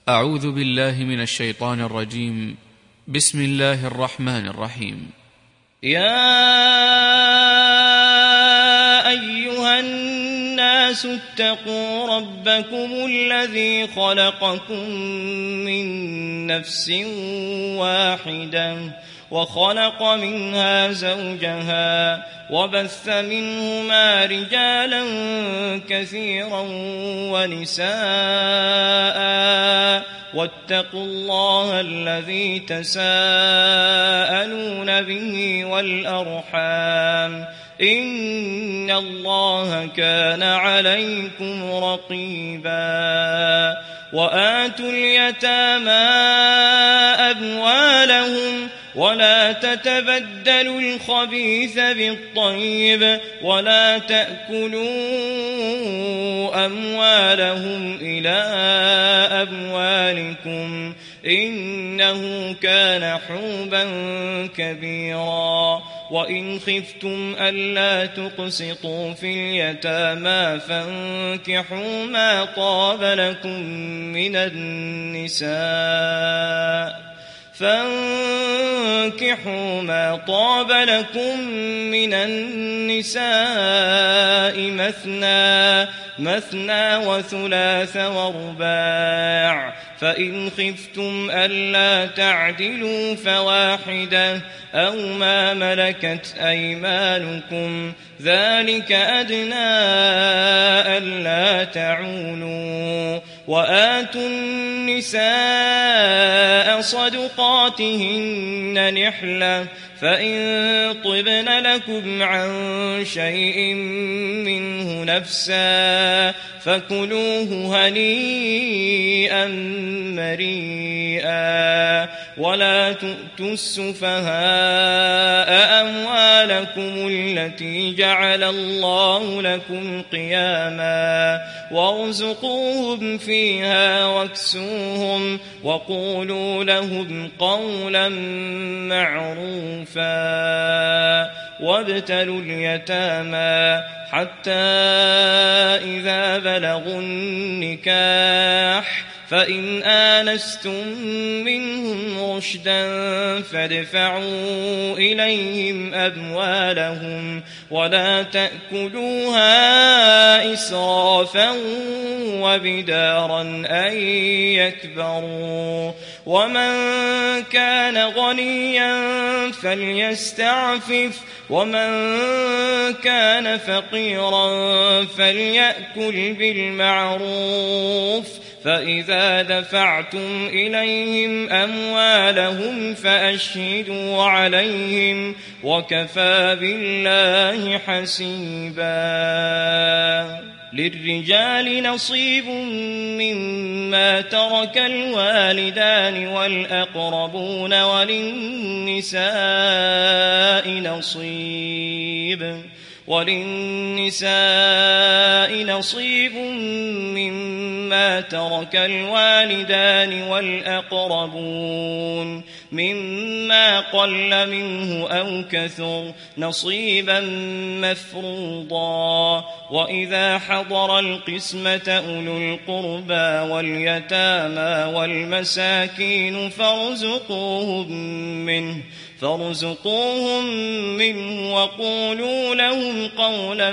أعوذ بالله من الشيطان الرجيم. بسم الله الرحمن الرحيم. يا أيها الناس اتقوا ربكم الذي خلقكم من نفس واحدة وخلق منها زوجها وبث منهما رجالا كثيرا ونساء واتقوا الله الذي تساءلون به والأرحام إن الله كان عليكم رقيبا وآتوا اليتامى أموالهم ولا تتبدلوا الخبيث بالطيب ولا تأكلوا أموالهم إلى أموالكم إنه كان حوبا كبيرا وإن خفتم ألا تقسطوا في اليتامى فانكحوا ما طاب لكم من النساء مثنى وثلاث ورباع فإن خفتم ألا تعدلوا فواحدة أو ما ملكت أيمانكم ذلك أدنى ألا تعولوا وآتوا النساء صدقاتهن نحلة فإن طبن لكم عن شيء منه نفسا فكلوه هنيئا مريئا ولا تؤتوا السفهاء أموالكم التي جعل الله لكم قياما وارزقوهم فيها واكسوهم وقولوا لهم قولا معروفا وابتلوا اليتامى حتى إذا بلغوا النكاح فإن آنستم منهم رشدا فادفعوا إليهم أموالهم ولا تأكلوها إسرافا وبدارا أن يكبروا ومن كان غنيا فليستعفف ومن كان فقيرا فليأكل بالمعروف فإذا دفعتم إليهم أموالهم فأشهدوا عليهم وكفى بالله حسيبا للرجال نصيب مما ترك الوالدان والأقربون وللنساء نصيب مما ترك الوالدان والأقربون مما قل منه أو كثر نصيبا مفروضا وإذا حضر القسمة أولو القربى واليتامى والمساكين فارزقوهم منه وقولوا لهم قولا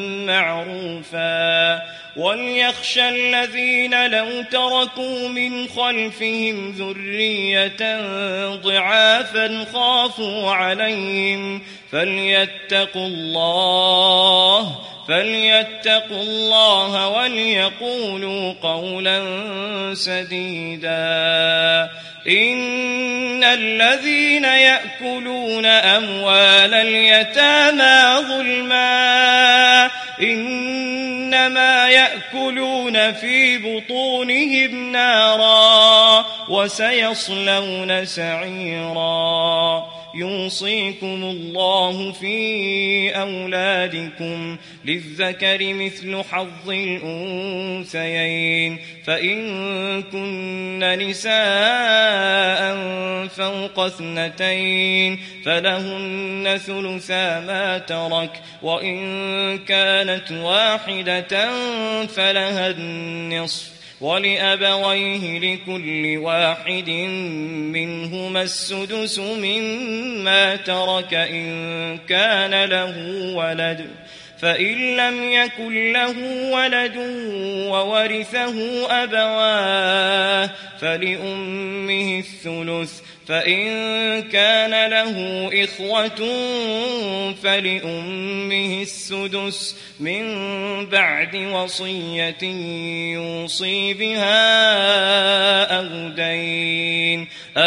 معروفا وليخشى الذين لو تركوا من خلفهم ذرية ضعافا خافوا عليهم فليتقوا الله وليقولوا قولا سديدا إن الذين يأكلون أموال اليتامى ظلما إنما يأكلون في بطونهم نارا وسيصلون سعيرا يوصيكم الله في أولادكم للذكر مثل حظ الأنثيين فإن كن نساء فوق 2 فلهن ثلثا ما ترك وإن كانت واحدة فلها النصف ولأبويه لكل واحد منهما السدس مما ترك إن كان له ولد فإن لم يكن له ولد وورثه أبواه فلأمه الثلث فإن كان له إخوة فلأمه السدس من بعد وصية يوصي بها أو دين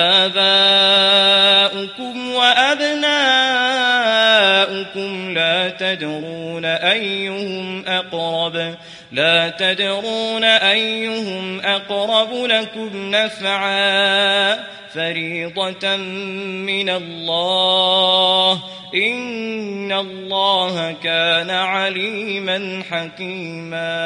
آباؤكم وأبناؤكم لا تدرون أيهم أقرب لكم نفعا فريضة من الله إن الله كان عليما حكيما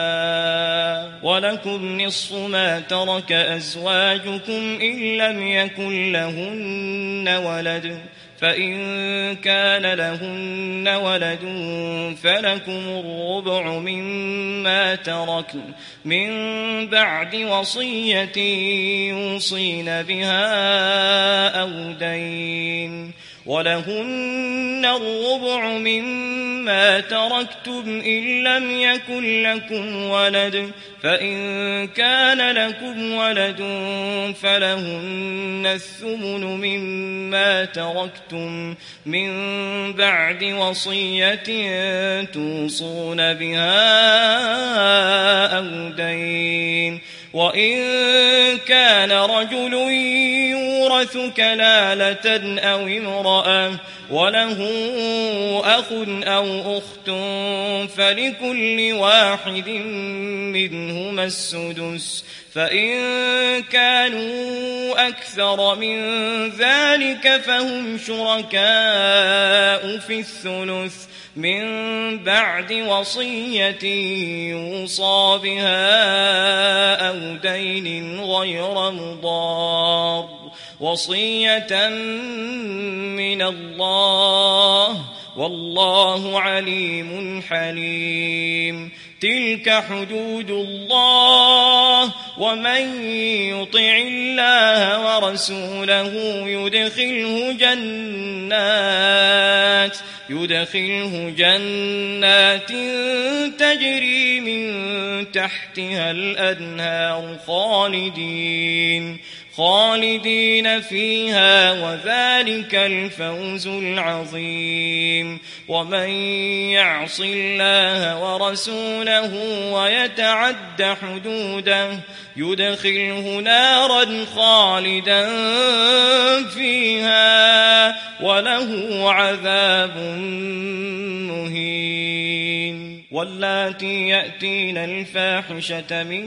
ولكم نصف ما ترك أزواجكم إن لم يكن لهن ولد فإن كان لهن ولد فلكم الربع مما تركن من بعد وصية يوصين بها أو دين ولهن الربع مما تركتم إن لم يكن لكم ولد فإن كان لكم ولد فلهن الثمن مما تركتم من بعد وصية توصون بها أو دين وإن كان رجل يورث كلالة أو امرأة وله أخ أو أخت فلكل واحد منهما السدس فإن كانوا أكثر من ذلك فهم شركاء في الثلث من بعد وصية يوصى بها أو دين غير مضار وصية من الله والله عليم حليم تلك حدود الله ومن يطع الله ورسوله يدخله جنات تجري من تحتها الأنهار خالدين فيها وذلك الفوز العظيم ومن يعص الله ورسوله ويتعد حدوده يدخله نارا خالدا فيها وله عذاب مهين واللاتي يأتين الفاحشة من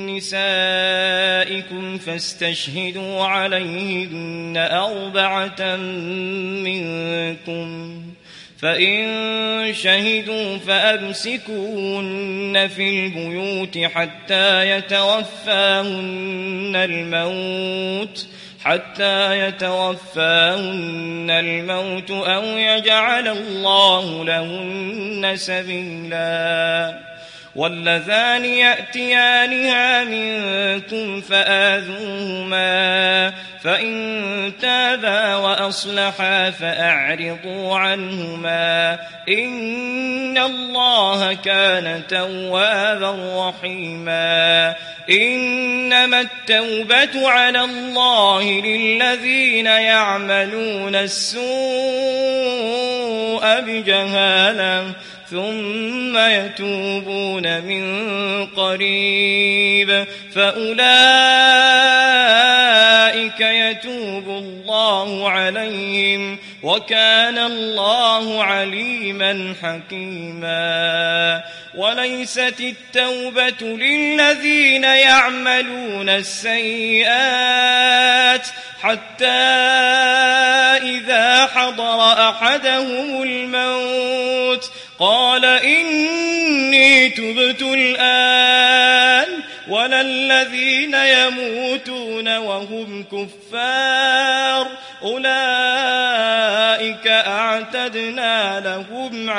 نسائكم فاستشهدوا عليهن 4 منكم فإن شهدوا فأمسكوهن في البيوت حتى يتوفاهن الموت أو يجعل الله لهن سبيلا واللذان يأتيانها منكم فآذوهما فإن تابا وأصلحا فأعرضوا عنهما إن الله كان توابا رحيما إنما التوبة على الله للذين يعملون السوء بجهالة ثم يتوبون من قريب فأولئك يتوب الله عليهم وكان الله عليما حكيما وليست التوبة للذين يعملون السيئات حتى إذا حضر أحدهم الموت قال إني تبت الآن ولا الذين يموتون وهم كفار أولئك أعتدنا لهم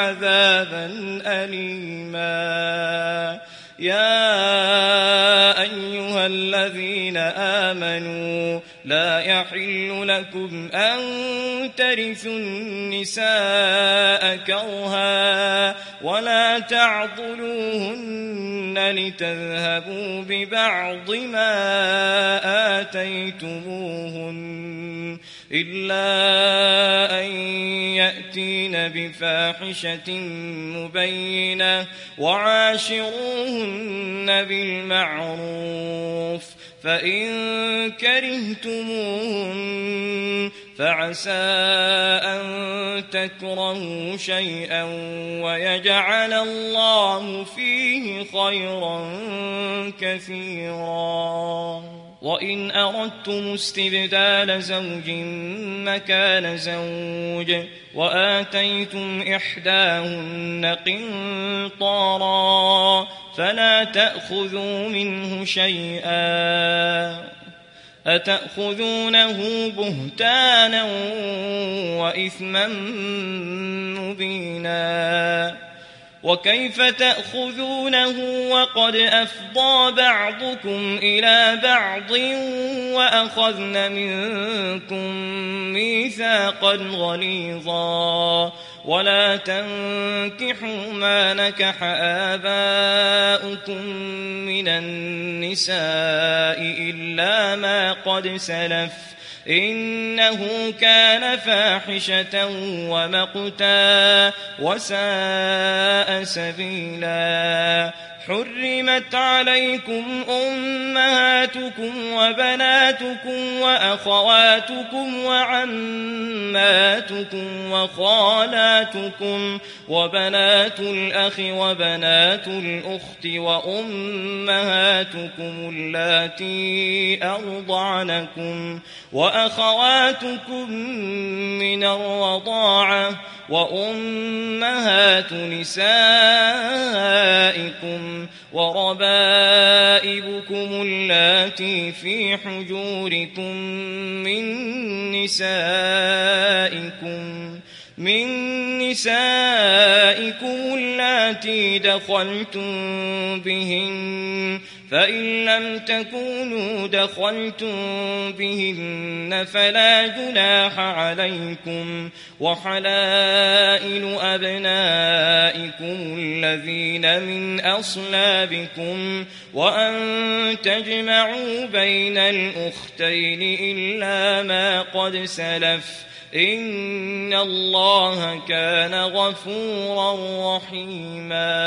عذابا أليما يا أيها آمنوا لا يحل لكم أن ترثوا النساء كرها ولا تعضلوهن لتذهبوا ببعض ما آتيتموهن إلا أن يأتين بفاحشة مبينة وعاشروهن بالمعروف فإن كرهتموهن فعسى أن تكرهوا شيئا ويجعل الله فيه خيرا كثيرا وإن أردتم استبدال زوج مكان زوج وآتيتم إحداهن قنطارا فلا تأخذوا منه شيئا أتأخذونه بهتانا وإثما مبينا وكيف تأخذونه وقد أفضى بعضكم إلى بعض وأخذن منكم ميثاقا غليظا ولا تنكحوا ما نكح آباؤكم من النساء إلا ما قد سلف إنه كان فاحشة ومقتا وساء سبيلا حرمت عليكم أمهاتكم وبناتكم وأخواتكم وعماتكم وخالاتكم وبنات الأخ وبنات الأخت وأمهاتكم اللاتي أرضعنكم وأخواتكم من الرضاعة وأمهات نسائكم وربائبكم اللاتي في حجوركم من نسائكم اللاتي دخلتم بهن فإن لم تكونوا دخلتم بهن فلا جناح عليكم وحلائل أبنائكم الذين من أصلابكم وأن تجمعوا بين الأختين إلا ما قد سلف إن الله كان غفورا رحيما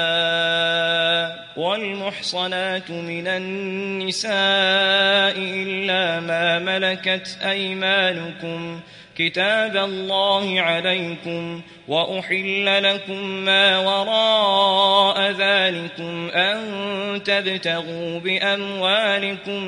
والمحصنات من النساء إلا ما ملكت أيمانكم كتاب الله عليكم وأحل لكم ما وراء ذلكم أن تبتغوا بأموالكم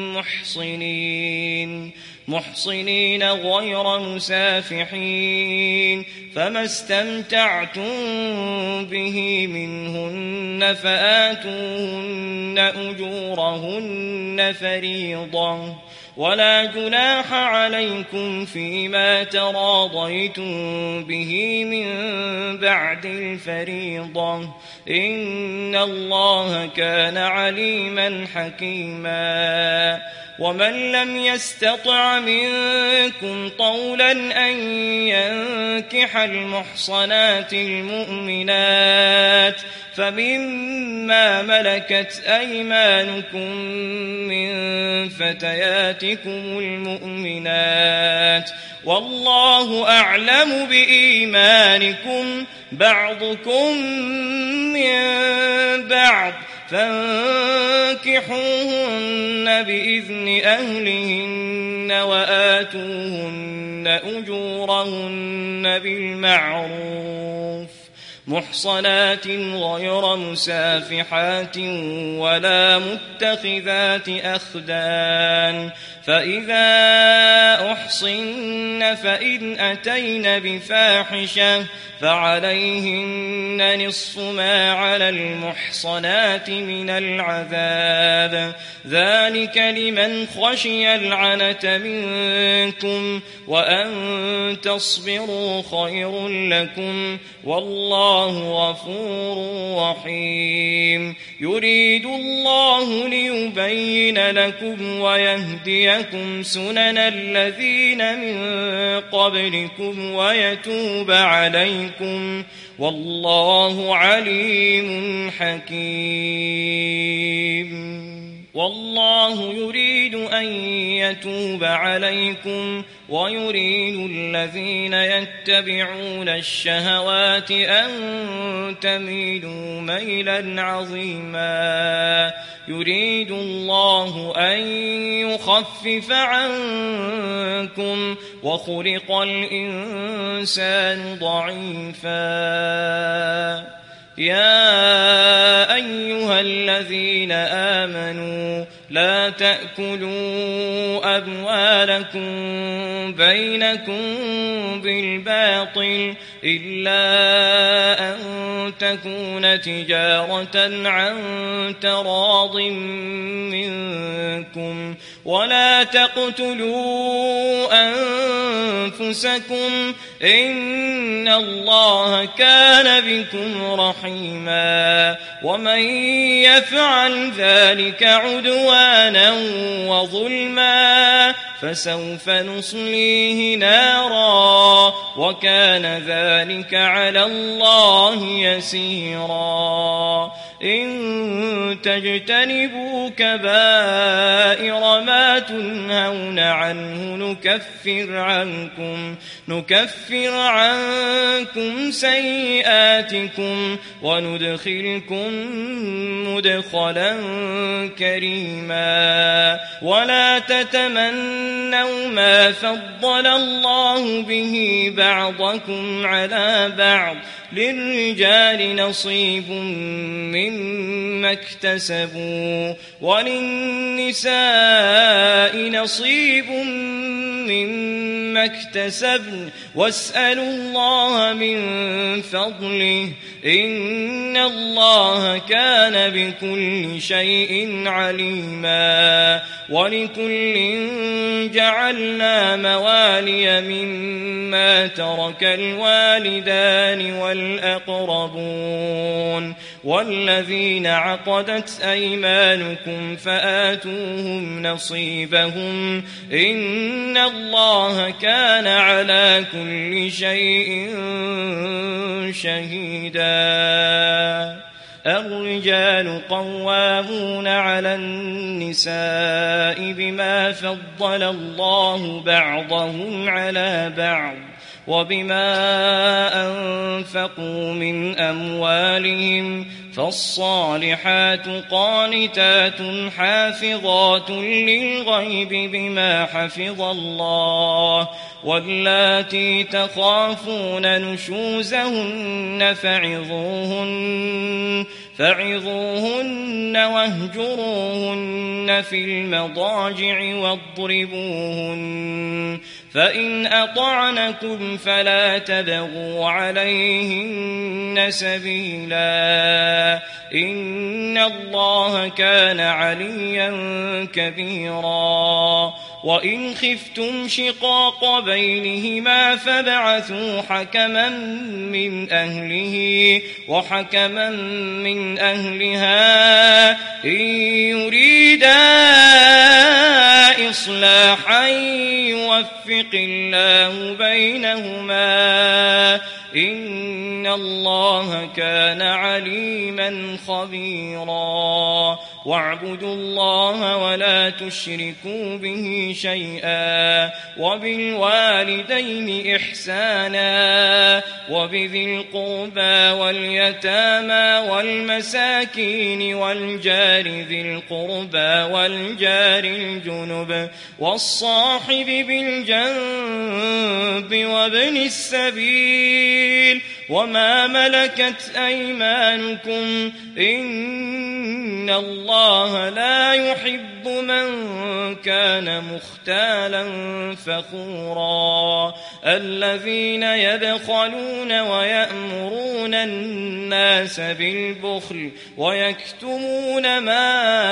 محصنين غير مسافحين فما استمتعتم به منهن فآتوهن أجورهن فريضة ولا جناح عليكم فيما تراضيتم به من بعد الفريضة إن الله كان عليما حكيما ومن لم يستطع منكم طولا أن ينكح المحصنات المؤمنات فمما ملكت أيمانكم من فتياتكم المؤمنات والله أعلم بإيمانكم بعضكم من بعض فانكحوهن بإذن أهلهن وآتوهن أجورهن بالمعروف محصنات غير مسافحات ولا متخذات أخدان فإذا أحصن فإن أتين بفاحشة فعليهن نصف ما على المحصنات من العذاب ذلك لمن خشي العنة منكم وأن تصبروا خير لكم والله غفور رحيم يريد الله ليبين لكم ويهديكم سنن الذين من قبلكم ويتوب عليكم والله عليم حكيم والله يريد أن يتوب عليكم ويريد الذين يتبعون الشهوات أن تميلوا ميلا عظيما يريد الله أن يخفف عنكم وخلق الإنسان ضعيفا يا أيها الذين آمنوا لا تأكلوا أموالكم بينكم بالباطل إلا أن تكون تجارة عن تراض منكم ولا تقتلوا أنفسكم إن الله كان بكم رحيما ومن يفعل ذلك عدوانا وظلما فسوف نصليه نارا وكان ذلك على الله يسيرا إن تجتنبوا كبائر ما تنهون عنه نكفر عنكم سيئاتكم وندخلكم مدخلا كريما ولا تتمنوا ما فضل الله به بعضكم على بعض للرجال نصيب مما اكتسبوا وللنساء نصيب مما اكتسبن واسألوا الله من فضله إن الله كان بكل شيء عليما ولكل جعلنا موالي مما ترك الوالدان والأقربون والذين عقدت أيمانكم فآتوهم نصيبهم إن الله كان على كل شيء شهيدا الرجال قوامون على النساء بما فضل الله بعضهم على بعض وبما أنفقوا من أموالهم فالصالحات قانتات حافظات للغيب بما حفظ الله واللاتي تخافون نشوزهن فعظوهن واهجروهن في المضاجع واضربوهن فإن أطعنكم فلا تبغوا عليهن سبيلا إن الله كان عليا كبيرا وإن خفتم شقاق بينهما فابعثوا حكما من أهله وحكما من أهلها إن يريدا إصلاحا يوفق الله بينهما إن الله كان عليما خبيرا واعبدوا الله ولا تشركوا به شيئا وبالوالدين إحسانا وبذي القربى واليتامى والمساكين والجار ذي القربى والجار الجنب والصاحب بالجنب وابن السبيل وما ملكت أيمانكم إن الله لا يحب من كان مختالا فخورا الذين يبخلون ويأمرون الناس بالبخل ويكتمون ما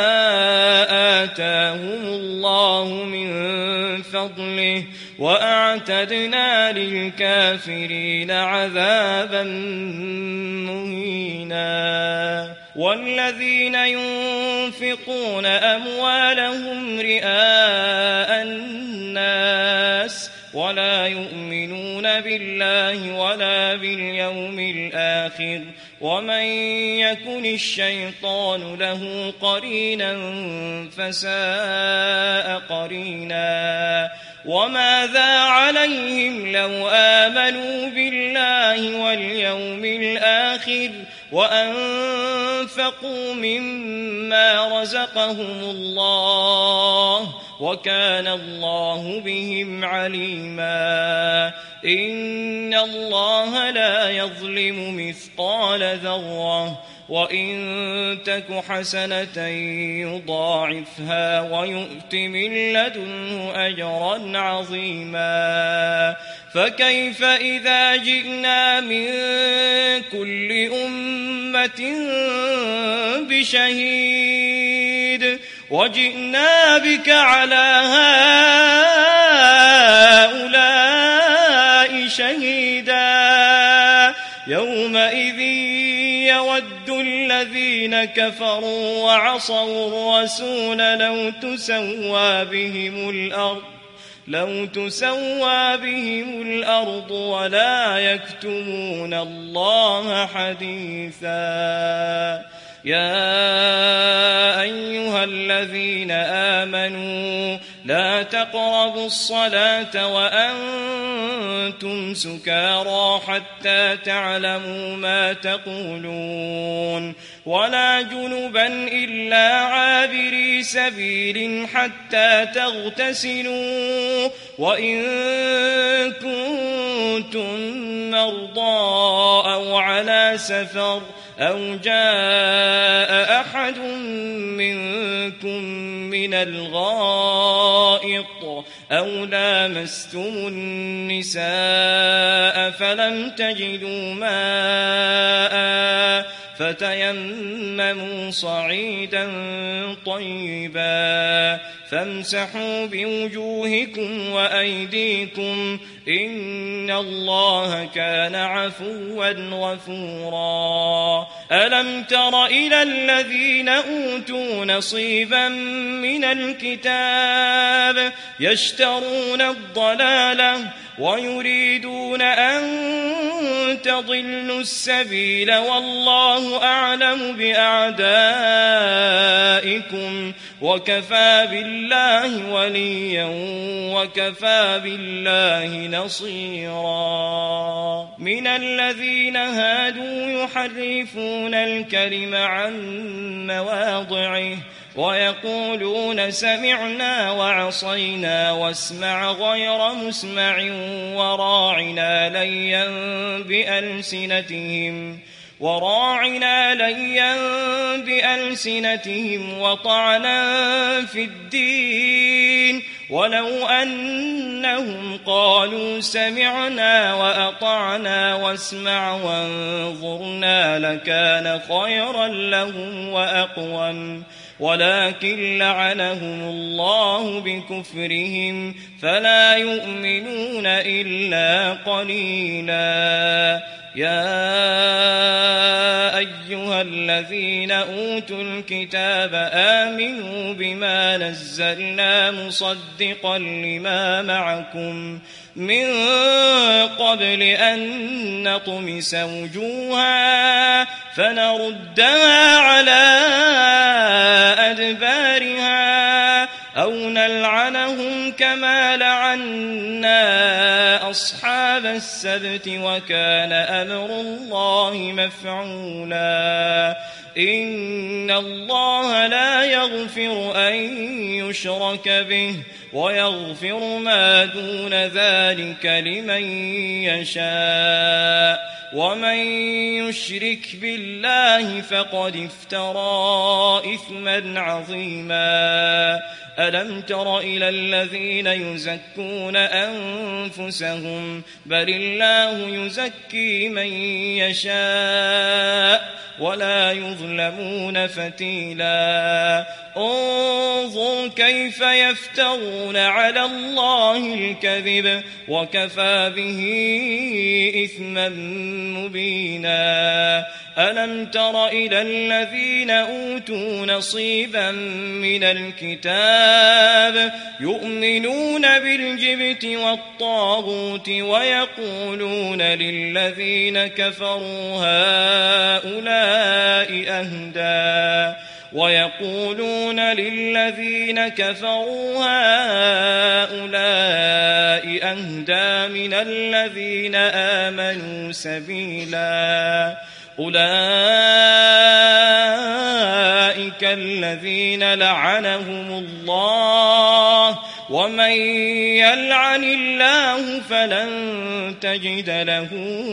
آتاهم الله من فضله وأعتدنا للكافرين عذابا مهينا والذين ينفقون أموالهم رئاء الناس ولا يؤمنون بالله ولا باليوم الآخر ومن يكن الشيطان له قرينا فساء قرينا وماذا عليهم لو آمنوا بالله واليوم الآخر وأنفقوا مما رزقهم الله وكان الله بهم عليما إن الله لا يظلم مثقال ذرة وإن تك حسنة يضاعفها ويؤت من لدنه أجرا عظيما فكيف إذا جئنا من كل أمة بشهيد وجئنا بك على هؤلاء شهيدا يومئذ يود الذين كفروا وعصوا الرسول لو تسوى بهم الأرض ولا يكتمون الله حديثا يا أيها الذين آمنوا لا تقربوا الصلاة وأنتم سكارى حتى تعلموا ما تقولون ولا جنبا إلا عابري سبيل حتى تغتسلوا وإن كنتم مرضى أو على سفر أو جاء أحد منكم من الغائط أو لامستم النساء فلم تجدوا ماء فتيمموا صعيدا طيبا فامسحوا بوجوهكم وأيديكم إن الله كان عفوا غفورا ألم تر إلى الذين أوتوا نصيبا من الكتاب يشترون الضلالة ويريدون أن تضلوا السبيل والله أعلم بأعدائكم وكفى بالله وليا وكفى بالله نصيرا من الذين هادوا يحرفون الكلم عن مواضعه ويقولون سمعنا وعصينا واسمع غير مسمع وراعنا ليا بألسنتهم وطعنا في الدين ولو أنهم قالوا سمعنا وأطعنا واسمع وانظرنا لكان خيرا لهم وأقوم ولكن لعنهم الله بكفرهم فلا يؤمنون إلا قليلا يا أيها الذين أوتوا الكتاب آمنوا بما نزلنا مصدقا لما معكم من قبل أن نطمس وجوها فنردها على أدبارها أو نلعنهم كما لعنا أصحاب السبت وكان أمر الله مفعولا إن الله لا يغفر أن يشرك به ويغفر ما دون ذلك لمن يشاء ومن يشرك بالله فقد افترى إثما عظيما ألم تر إلى الذين يزكون أنفسهم بل الله يزكي من يشاء ولا يظلمون فتيلا انظر كيف يفترون على الله الكذب وكفى به إثما مبينا ألم تر إلى الذين أوتوا نصيبا من الكتاب يؤمنون بالجبت والطاغوت ويقولون للذين كفروا هؤلاء أهدى من الذين آمنوا سبيلا أولئك الذين لعنهم الله ومن يلعن الله فلن تجد له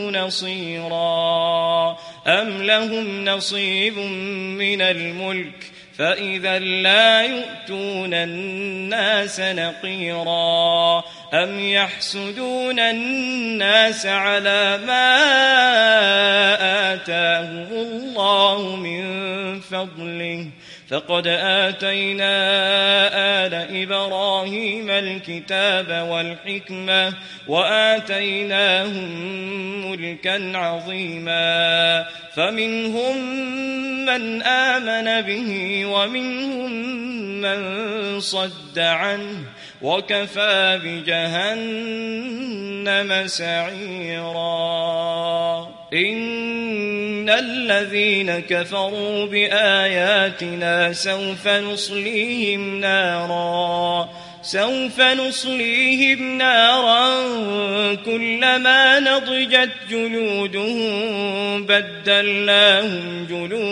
نصيرا أم لهم نصيب من الملك فإذا لا يؤتون الناس نقيرا أم يحسدون الناس على ما آتاهم الله من فضله فقد آتينا آل إبراهيم الكتاب والحكمة وآتيناهم ملكا عظيما فمنهم من آمن به ومنهم من صد عنه وكفى بجهنم سعيرا إن الذين كفروا بآياتنا سوف نصليهم نارا كلما نضجت جلودهم بدلناهم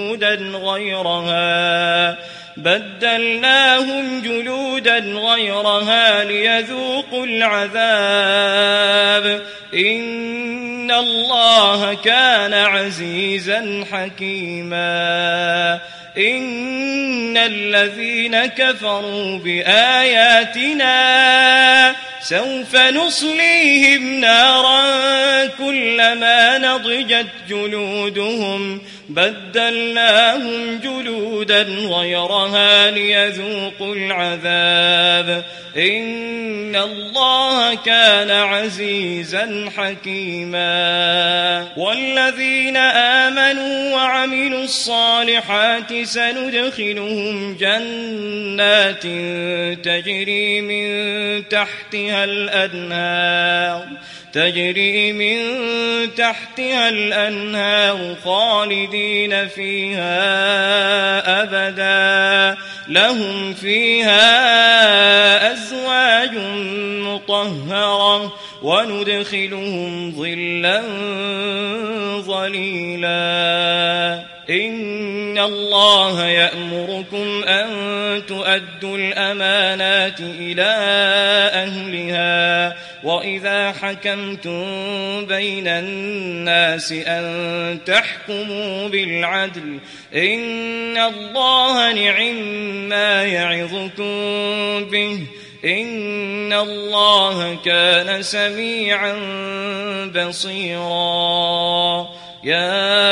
جلودا غيرها ليذوقوا العذاب إن الله كان عزيزا حكيما إن الذين كفروا بآياتنا سوف نصليهم نارا كلما نضجت جلودهم بدلناهم جلودا غيرها ليذوقوا العذاب إن الله كان عزيزا حكيما والذين آمنوا وعملوا الصالحات سندخلهم جنات تجري من تحتها الأنهار خالدين فيها أبدا لهم فيها أزواج مطهرة وندخلهم ظلا ظليلا إن الله يأمركم أن تؤدوا الأمانات إلى أهلها وإذا حكمتم بين الناس أن تحكموا بالعدل إن الله نعما يعظكم به إن الله كان سميعا بصيرا يا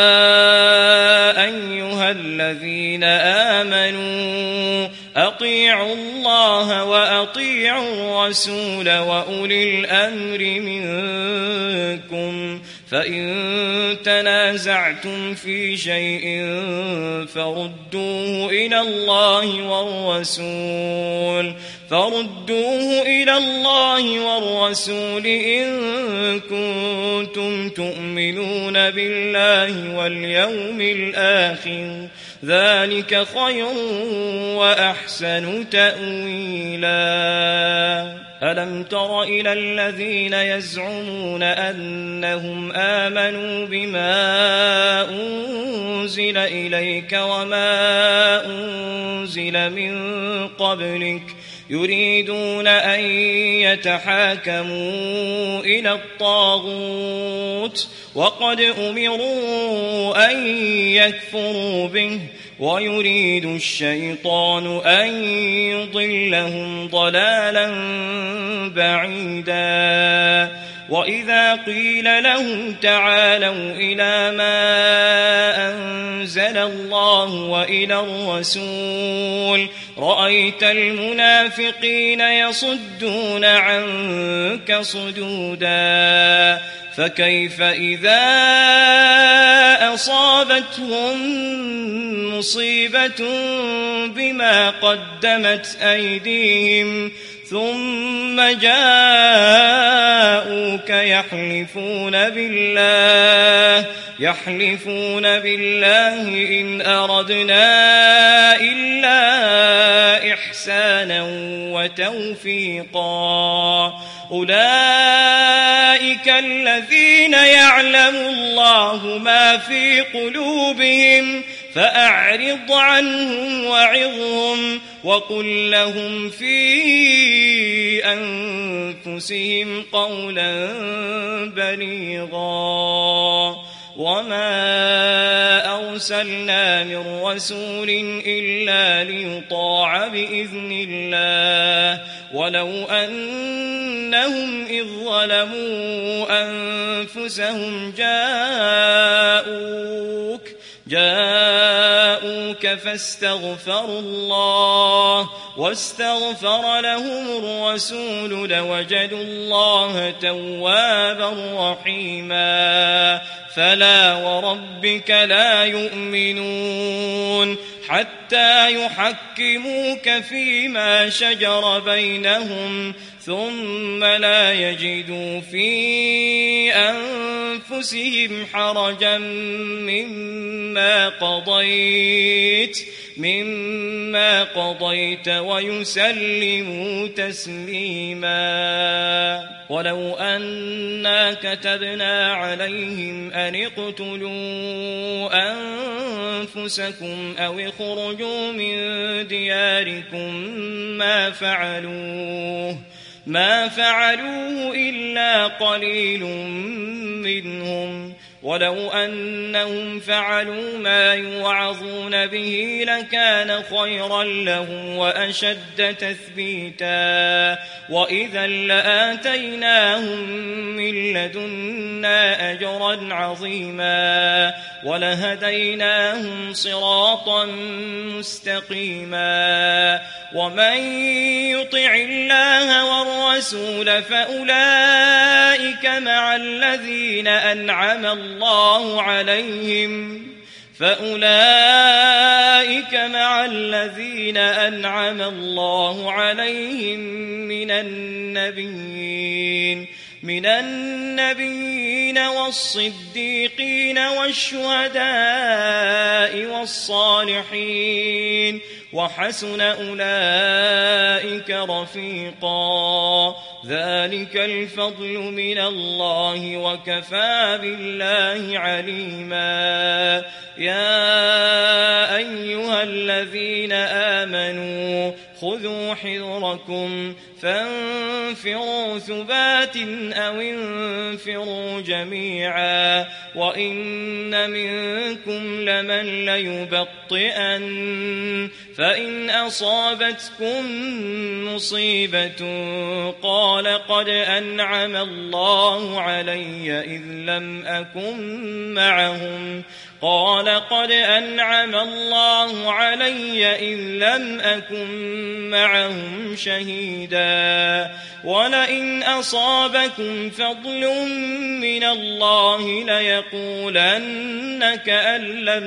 أيها الذين آمنوا أطيعوا الله وأطيعوا الرسول وأولي الأمر منكم فإن تنازعتم في شيء فردوه إلى الله والرسول إن كنتم تؤمنون بالله واليوم الآخر ذلك خير وأحسن تأويلا ألم تر إلى الذين يزعمون أنهم آمنوا بما أنزل إليك وما أنزل من قبلك يريدون أن يتحاكموا إلى الطاغوت وقد أمروا أن يكفروا به ويريد الشيطان أن يضلهم ضلالا بعيدا وإذا قيل لهم تعالوا إلى ما أنزل الله وإلى الرسول رأيت المنافقين يصدون عنك صدودا فكيف إذا أصابتهم مصيبة بما قدمت أيديهم ثم جاءوك يحلفون بالله إن أردنا إلا إحسانا وتوفيقا أولئك الذين يعلم الله ما في قلوبهم فأعرض عنهم وعظهم وقل لهم في أنفسهم قولا بليغا وما أرسلنا من رسول إلا ليطاع بإذن الله ولو أنهم إذ ظلموا أنفسهم جاءوك فاستغفروا الله واستغفر لهم الرسول لوجدوا الله توابا رحيما فلا وربك لا يؤمنون حتى يحكموك فيما شجر بينهم ثم لا يجدوا في أنفسهم حرجا مما قضيت ويسلموا تسليما ولو أنا كتبنا عليهم أن اقتلوا أنفسكم أو اخرجوا من دياركم ما فعلوه إلا قليل منهم ولو أنهم فعلوا ما يوعظون به لكان خيرا لهم وأشد تثبيتا وإذا لآتيناهم من لدنا أجرا عظيما ولهديناهم صراطا مستقيما ومن يطع الله والرسول فأولئك مع الذين أنعم الله عليهم من النبيين والصديقين والشهداء والصالحين وحسن أولئك رفيقا ذلك الفضل من الله وكفى بالله عليما يا أيها الذين آمنوا خذوا حذركم فانفروا ثبات أو انفروا جميعا وإن منكم لمن ليبطئن فإن أصابتكم مصيبة قال قد أنعم الله علي إذ لم أكن معهم شهيدا ولئن أصابكم فضل من الله ليقولن كأن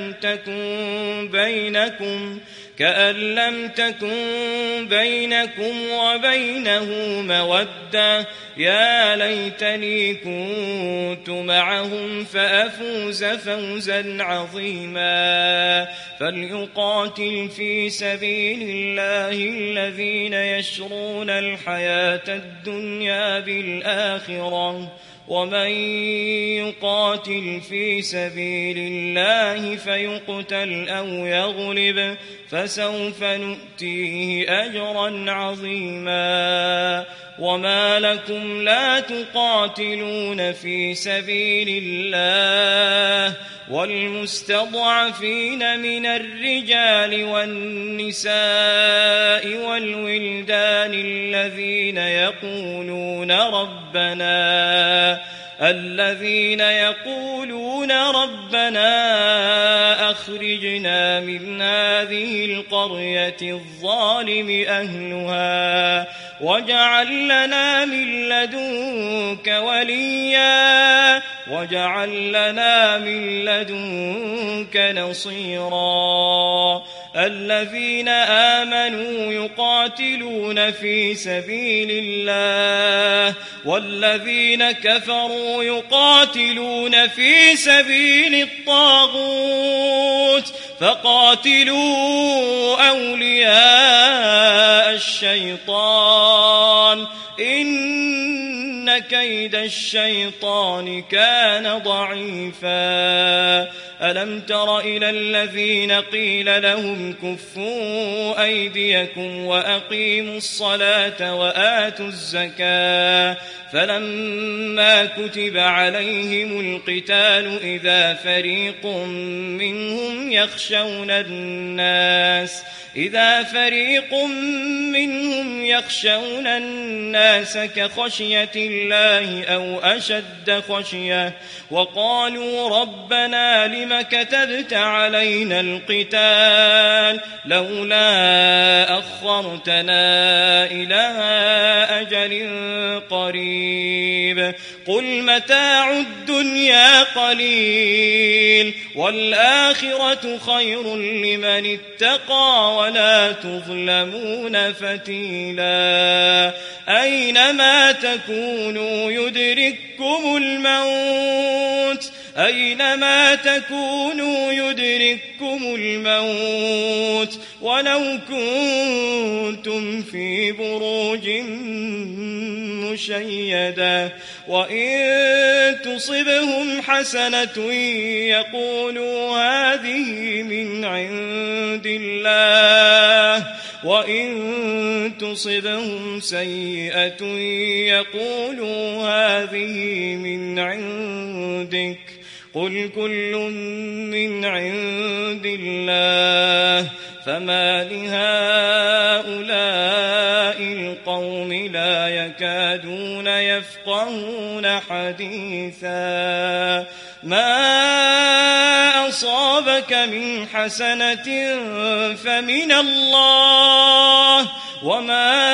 لم تكن بينكم وبينه مودة يا ليتني كنت معهم فأفوز فوزا عظيما فليقاتل في سبيل الله الذين يشرون الحياة الدنيا بالآخرة ومن يقاتل في سبيل الله فيقتل أو يغلب فسوف نؤتيه أجرا عظيما وما لكم لا تقاتلون في سبيل الله والمستضعفين من الرجال والنساء والولدان الذين يقولون ربنا أخرجنا من هذه القرية الظالم أهلها واجعل لنا من لدنك وليا واجعل لنا من لدنك نصيرا الذين آمنوا يقاتلون في سبيل الله والذين كفروا يقاتلون في سبيل الطاغوت فقاتلوا أولياء الشيطان إن كيد الشيطان كان ضعيفا ألم تر إلى الذين قيل لهم كفوا أيديكم وأقيموا الصلاة وآتوا الزكاة فلما كتب عليهم القتال إذا فريق منهم يخشون الناس كخشية الله أو أشد خشية وقالوا ربنا لم كتبت علينا القتال لولا أخرتنا إلى أجل قريب قل متاع الدنيا قليل والآخرة خير لمن اتقى ولا تظلمون فتيلا أينما تكونوا يدرككم الموت ولو كنتم في بروج مشيدة وإن تصبهم حسنة يقولوا هذه من عند الله وإن تصبهم سيئة يقولوا هذه من عندك قل كل من عند الله فما لهؤلاء القوم لا يكادون يفقهون حديثا ما أصابك من حسنة فمن الله وما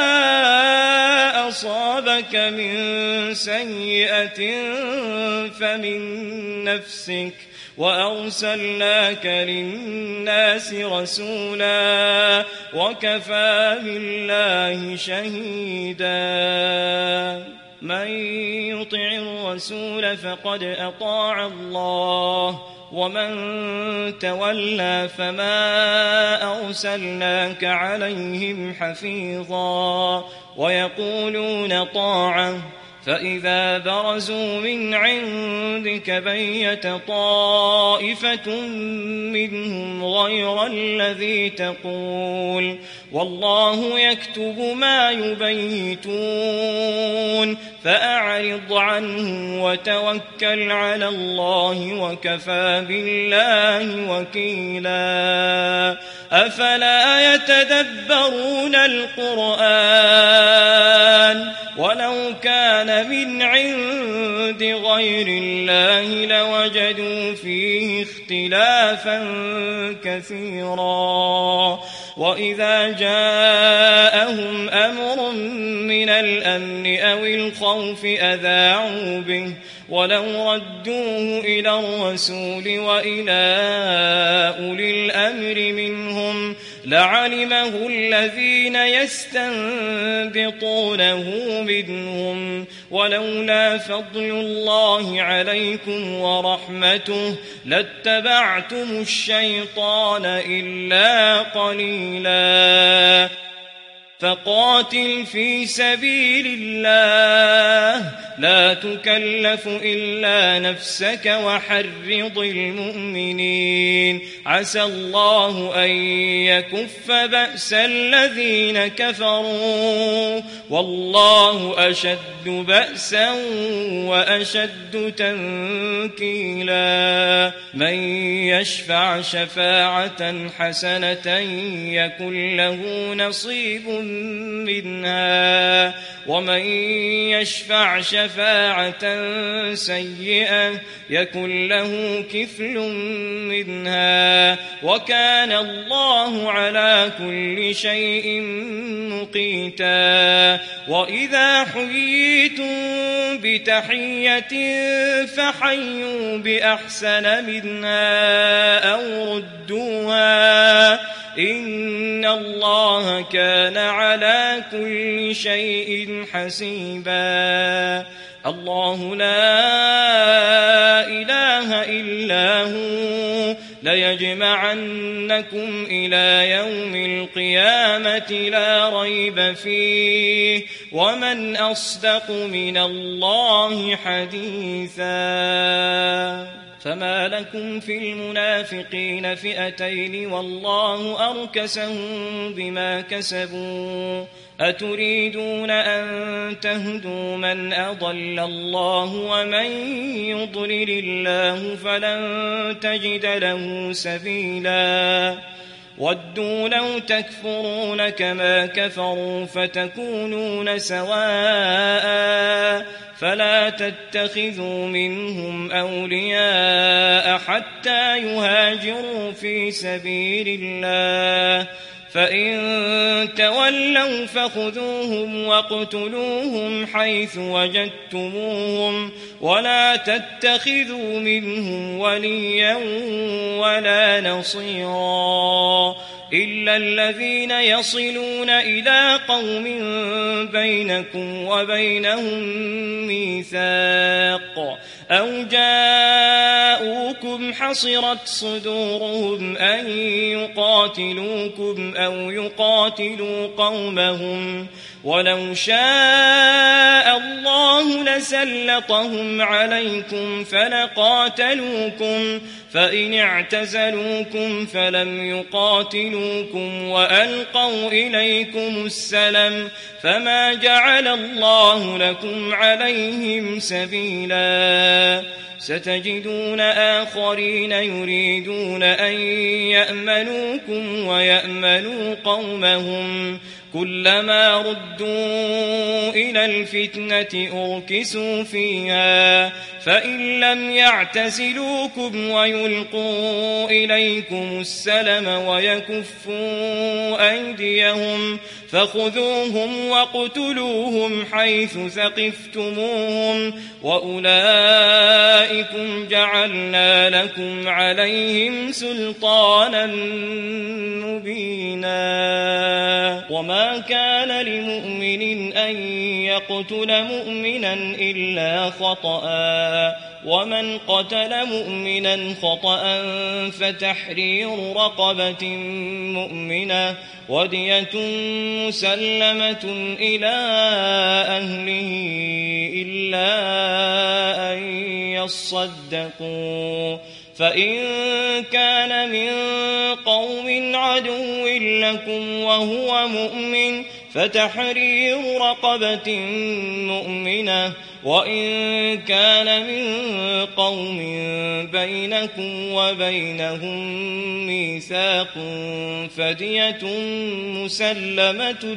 أصابك من سيئة فمن نفسك وأرسلناك للناس رسولا وكفى بالله شهيدا من يطع الرسول فقد أطاع الله ومن تولى فما أرسلناك عليهم حفيظا ويقولون طاعة فإذا برزوا من عندك بيت طائفة منهم غير الذي تقول والله يكتب ما يبيتون فأعرض عنهم وتوكل على الله وكفى بالله وكيلا أفلا يتدبرون القرآن ولو كان من عند غير الله لوجدوا فيه اختلافا كثيرا وإذا جاءهم أمر من الأمن أو الخوف أذاعوا به ولو ردوه إلى الرسول وإلى أولي الأمر منهم لعلمه الذين يستنبطونه منهم ولولا فضل الله عليكم ورحمته لاتبعتم الشيطان إلا قليلا فقاتل في سبيل الله لا تكلف إلا نفسك وحرض المؤمنين عسى الله أن يكف بأس الذين كفروا والله أشد بأسا وأشد تنكيلا من يشفع شفاعة حسنة يكن له نصيب منها ومن يشفع شفاعة سيئة يكن له كفل منها وكان الله على كل شيء مقيتا وإذا حييتم بتحية فحيوا بأحسن منها أو ردوها إن الله كان على كل شيء حسيبا الله لا إله إلا هو ليجمعنكم إلى يوم القيامة لا ريب فيه ومن أصدق من الله حديثا فما لكم في المنافقين فئتين والله أركسهم بما كسبوا أتريدون أن تهدوا من أضل الله ومن يضلل الله فلن تجد له سبيلا ودوا لو تكفرون كما كفروا فتكونون سواء فلا تتخذوا منهم أولياء حتى يهاجروا في سبيل الله فإن تولوا فخذوهم واقتلوهم حيث وجدتموهم ولا تتخذوا منهم وليا ولا نصيرا إلا الذين يصلون إلى قوم بينكم وبينهم ميثاق أو جاءوكم حصرت صدورهم أن يقاتلوكم أو يقاتلوا قومهم ولو شاء الله لسلطهم عليكم فلقاتلوكم فإن اعتزلوكم فلم يقاتلوكم وألقوا إليكم السلم فما جعل الله لكم عليهم سبيلا ستجدون آخرين يريدون أن يأمنوكم ويأمنوا قومهم كلما ردوا إلى الفتنة أركسوا فيها فإن لم يعتزلوكم ويلقوا إليكم السلم ويكفوا أيديهم فخذوهم واقتلوهم حيث ثقفتموهم وأولئكم جعلنا لكم عليهم سلطانا مبينا وما كان لمؤمن أن يقتل مؤمنا إلا خطأ ومن قتل مؤمنا خطأ فتحرير رقبة مؤمنة ودية مسلمة إلى أهله إلا أن يصدقوا فإن كان من قوم عدو لكم وهو مؤمن فتحرير رقبة مؤمنة وإن كان من قوم بينكم وبينهم ميثاق فدية مسلمة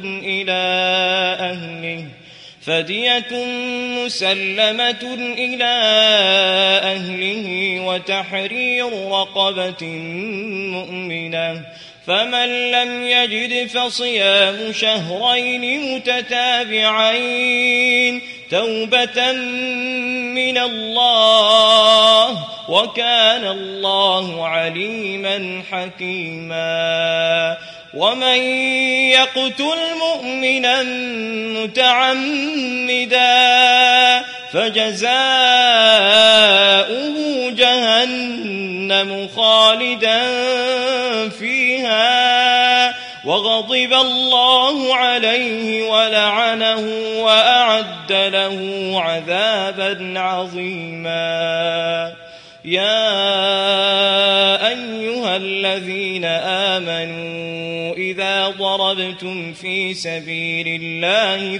إلى أهله وتحرير رقبة مؤمنة فمن لم يجد فصيام شهرين متتابعين توبة من الله وكان الله عليما حكيما ومن يقتل مؤمنا متعمدا فجزاؤه جهنم خالدا فيها وغضب غضب الله عليه ولعنه وأعد له عذابا عظيما. يا أيها الذين آمنوا إذا ضربتم في سبيل الله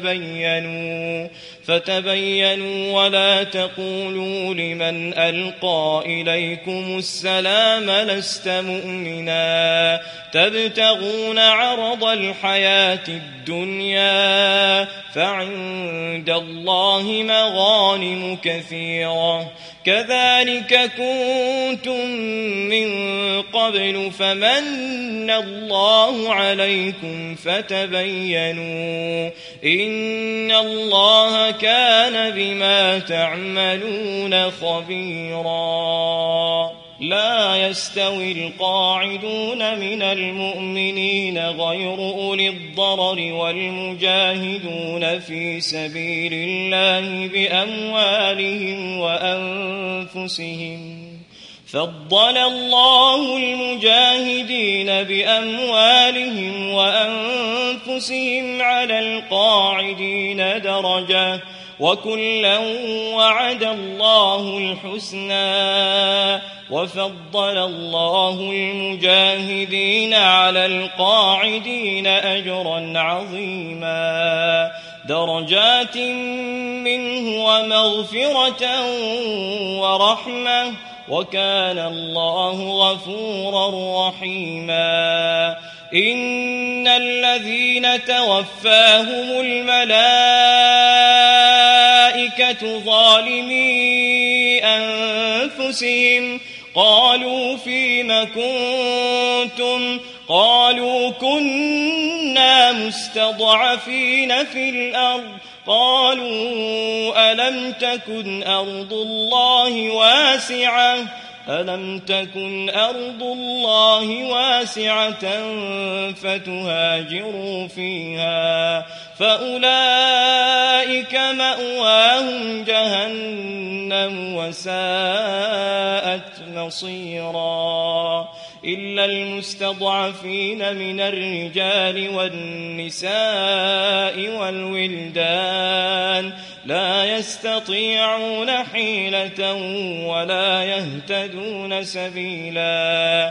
فتبينوا ولا تقولوا لمن ألقى إليكم السلام لست مؤمنا تبتغون عرض الحياة الدنيا فعند الله مغانم كثيرة كذلك كنتم من قبل فمن الله عليكم فتبينوا إن الله كان بما تعملون خبيرا. لا يستوي القاعدون من المؤمنين غير أولي الضرر والمجاهدون في سبيل الله بأموالهم وأنفسهم فضل الله المجاهدين بأموالهم وأنفسهم على القاعدين درجة وكلا وعد الله الحسنى وفضل الله المجاهدين على القاعدين أجرا عظيما درجات منه ومغفرة ورحمة وكان الله غفورا رحيما. إن الذين توفاهم الملائكة ظالمي أنفسهم قالوا فيم كنتم قالوا كنا مستضعفين في الأرض قالوا ألم تكن أرض الله واسعة فتهاجروا فيها فأولئك مأواهم جهنم وساءت مصيرا. إلا المستضعفين من الرجال والنساء والولدان لا يستطيعون حيلة ولا يهتدون سبيلا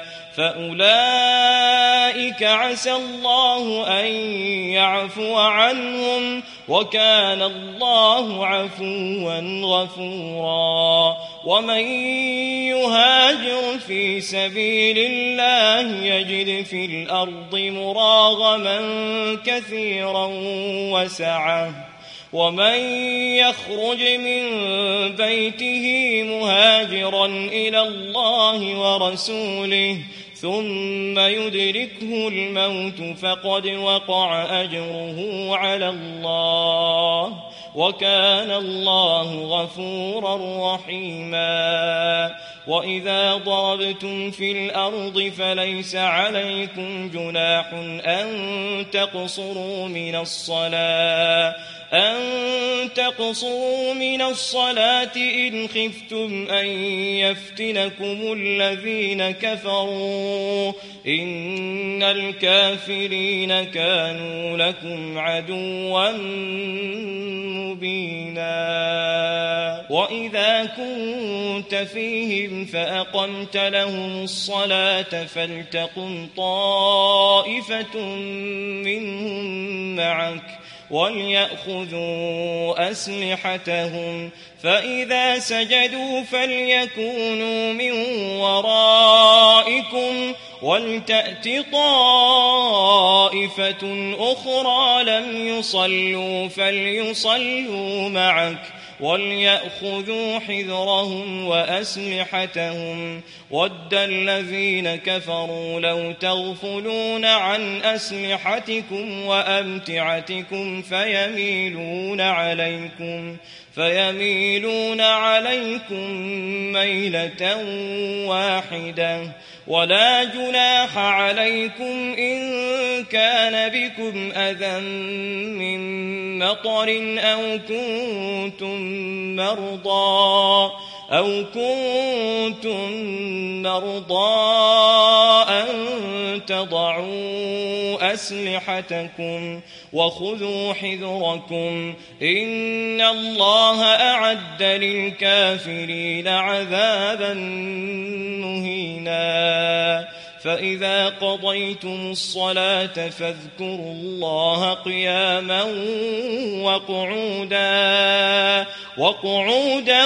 فأولئك عسى الله أن يعفو عنهم وكان الله عفوا غفورا. ومن يهاجر في سبيل الله يجد في الأرض مراغما كثيرا وسعة ومن يخرج من بيته مهاجرا إلى الله ورسوله ثم يدركه الموت فقد وقع أجره على الله وكان الله غفورا رحيما. وإذا ضربتم في الأرض فليس عليكم جناح أن تقصروا من الصلاة إن خفتم أن يفتنكم الذين كفروا إن الكافرين كانوا لكم عدوا مبينا. وإذا كنت فيهم فأقمت لهم الصلاة فلتقم طائفة منهم معك وليأخذوا أسلحتهم فإذا سجدوا فليكونوا من ورائكم ولتأت طائفة أخرى لم يصلوا فليصلوا معك وليأخذوا حذرهم وأسلحتهم ود الذين كفروا لو تغفلون عن أسلحتكم وأمتعتكم فيميلون عليكم ميلة واحدة ولا جناح عليكم إن كان بكم أذى من مطر أو كنتم مرضى أن تضعوا أسلحتكم وخذوا حذركم إن الله أعد للكافرين عذابا مهينا فإذا قضيتم الصلاة فاذكروا الله قياما وقعودا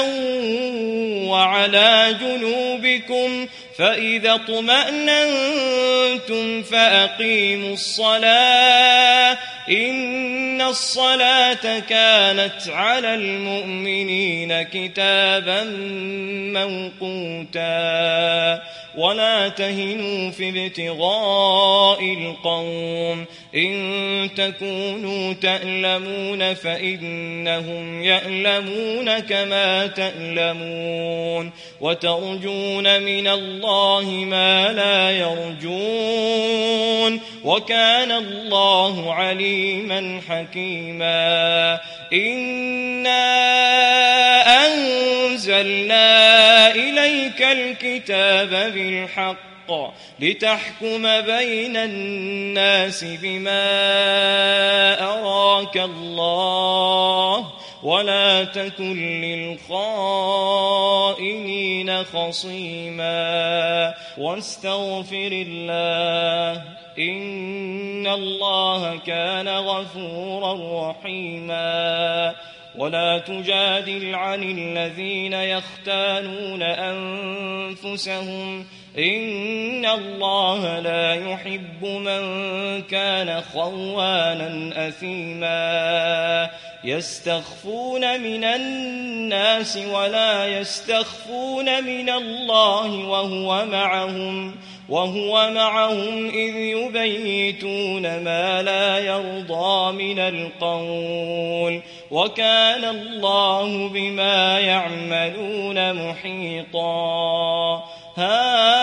وعلى جنوبكم فإذا اطمأننتم فأقيموا الصلاة إن الصلاة كانت على المؤمنين كتابا موقوتا ولا تهنوا في ابتغاء القوم إن تكونوا تألمون فإنهم يألمون كما تألمون وترجون من الله ما لا يرجون وكان الله عليما حكيما إنا أنزلنا إليك الكتاب بالحق لتحكم بين الناس بما أراك الله ولا تكن للخائنين خصيما واستغفر الله إن الله كان غفورا رحيما ولا تجادل عن الذين يختانون أنفسهم إن الله لا يحب من كان خوانا أثيما يستخفون من الناس ولا يستخفون من الله وهو معهم إذ يبيتون ما لا يرضى من القول وكان الله بما يعملون محيطا ها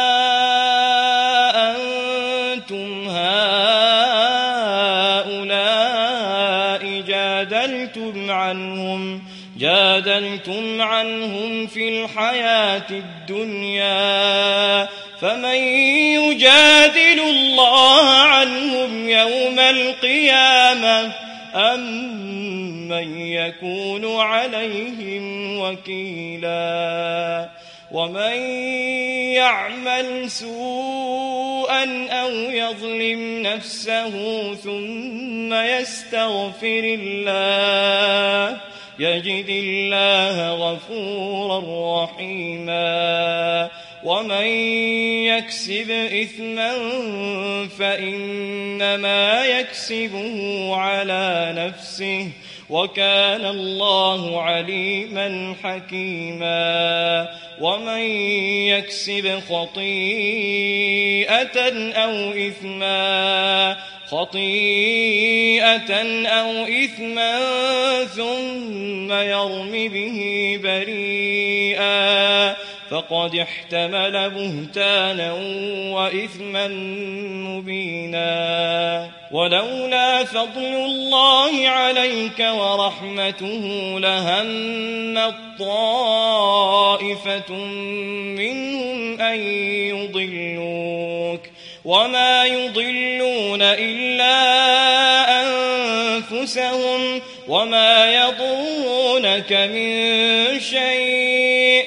أنتم هؤلاء جادلتم عنهم في الحياة الدنيا فمن يجادل الله عنهم يوم القيامة أم من يكون عليهم وكيلا ومن يعمل سوءا أو يظلم نفسه ثم يستغفر الله يجد الله غفورا رحيما ومن يكسب إثما فإنما يكسبه على نفسه وكان الله عليما حكيما ومن يكسب خطيئة أو إثما ثم يرم به بريئا فقد احتمل بهتانا وإثما مبينا ولولا فضل الله عليك ورحمته لهم طائفة منهم أن يضلوك وما يضلون إلا أنفسهم وما يضرونك من شيء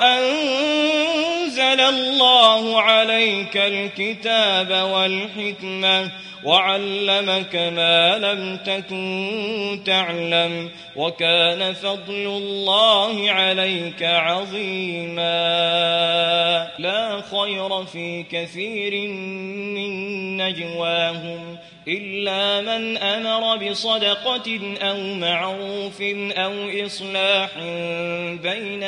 وأنزل الله عليك الكتاب والحكمة وعلمك ما لم تكن تعلم وكان فضل الله عليك عظيما لا خير في كثير من نجواهم إلا من أمر بصدقة أو معروف أو إصلاح بين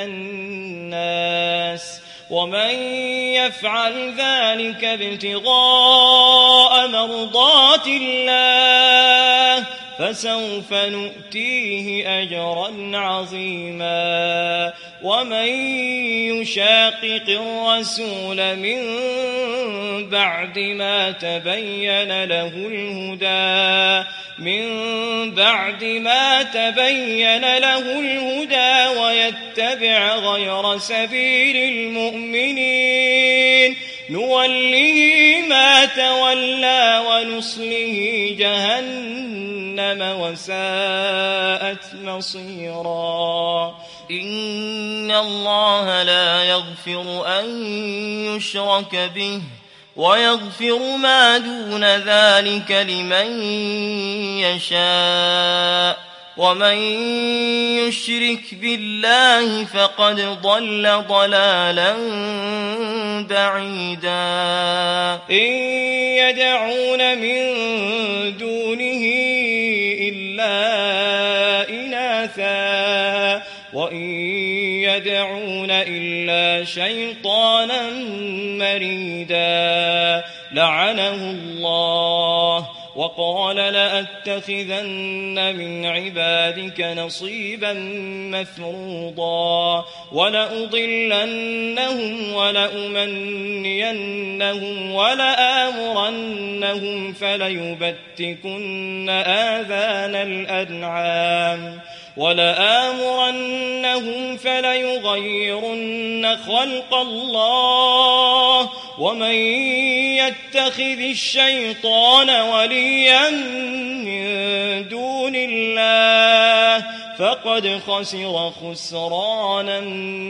الناس ومن يفعل ذلك ابتغاء مرضات الله فسوف نؤتيه أجرا عظيما ومن يشاقق الرسول من بعد ما تبين له الهدى ويتبع غير سبيل المؤمنين نوله ما تولى ونصله جهنم وساءت مصيرا إن الله لا يغفر أن يشرك به ويغفر ما دون ذلك لمن يشاء ومن يشرك بالله فقد ضل ضلالا بعيدا إن يدعون من دونه إلا إناثا وإن يدعون إلا شيطانا مريدا لعنه الله وقال لأتخذن من عبادك نصيبا مفروضا ولأضلنهم ولأمنينهم ولآمرنهم فليبتكن آذان الأنعام ولآمرنهم فليغيرن خلق الله ومن يتخذ الشيطان وليا من دون الله فقد خسر خسرانا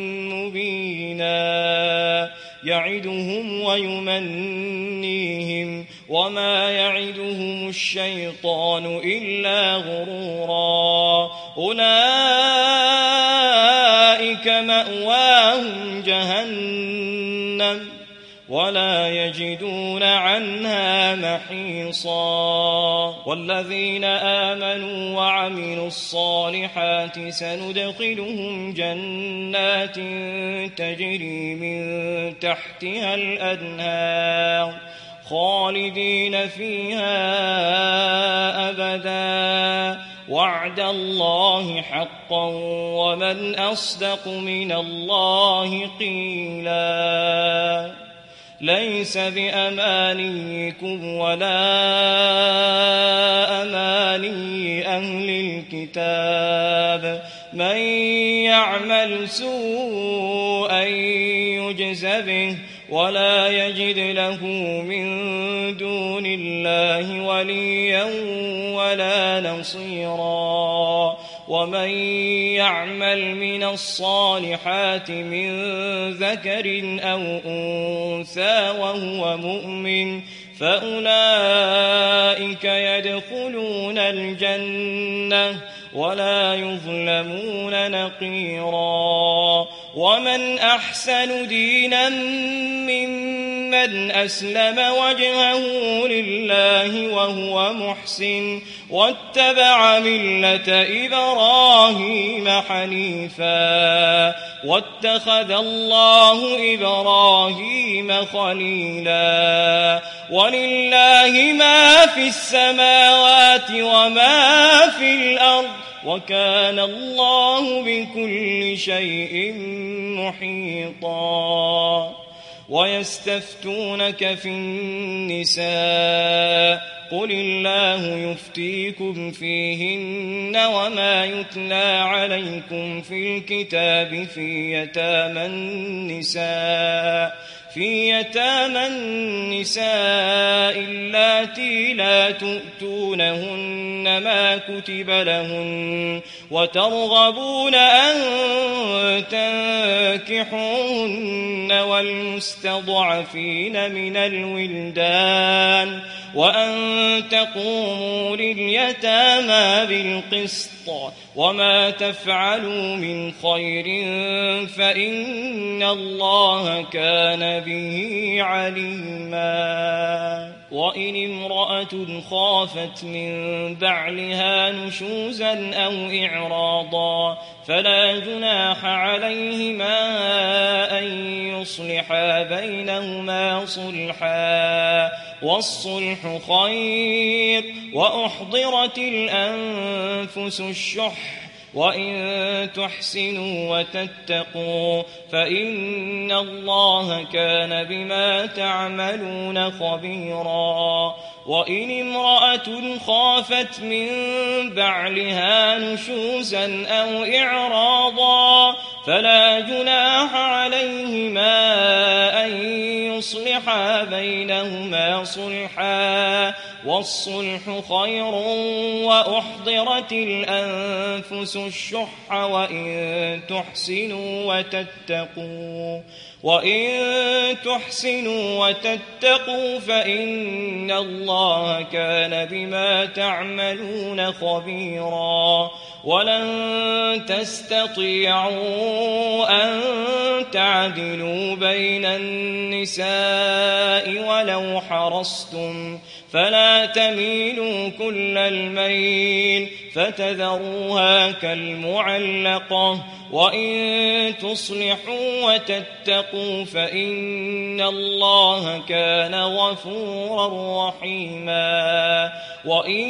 مبينا يعدهم ويمنيهم وما يعدهم الشيطان إلا غرورا أولئك مأواهم جهنم ولا يجدون عنها محيصا والذين آمنوا وعملوا الصالحات سندخلهم جنات تجري من تحتها الأنهار خالدين فيها أبدا وعد الله حقا ومن أصدق من الله قيلا ليس بأمانيكم ولا أماني أهل الكتاب من يعمل سوءا يجز به ولا يجد له من دون الله وليا ولا نصيرا ومن يعمل من الصالحات من ذكر أو أنثى وهو مؤمن فأولئك يدخلون الجنة ولا يظلمون نقيرا ومن أحسن دينا ممن أسلم وجهه لله وهو محسن واتبع ملة إبراهيم حنيفا واتخذ الله إبراهيم خليلا ولله ما في السماوات وما في الأرض وكان الله بكل شيء محيطا ويستفتونك في النساء قل الله يفتيكم فيهن وما يتلى عليكم في الكتاب في يتامى النساء اللاتي لا تؤتونهن ما كتب لهن وترغبون أن تنكحوهن والمستضعفين من الولدان وأن تقوموا لليتامى بالقسط وما تفعلوا من خير فإن الله كان به عليما وإن امرأة خافت من بعلها نشوزا أو إعراضا فلا جناح عليهما أن يصلحا بينهما صلحا والصلح خير وأحضرت الأنفس الشح وإن تحسنوا وتتقوا فإن الله كان بما تعملون خبيرا وإن امرأة خافت من بعلها نشوزا أو إعراضا فلا جناح عليهما أن يصلحا بينهما صلحا والصلح خير وأحضرت الأنفس الشح وإن تحسنوا وتتقوا فإن الله كان بما تعملون خبيرا ولن تستطيعوا أن تعدلوا بين النساء ولو حرصتم فلا تميلوا كل الميل فتذروها كالمعلقة وإن تصلحوا وتتقوا فإن الله كان غفورا رحيما وإن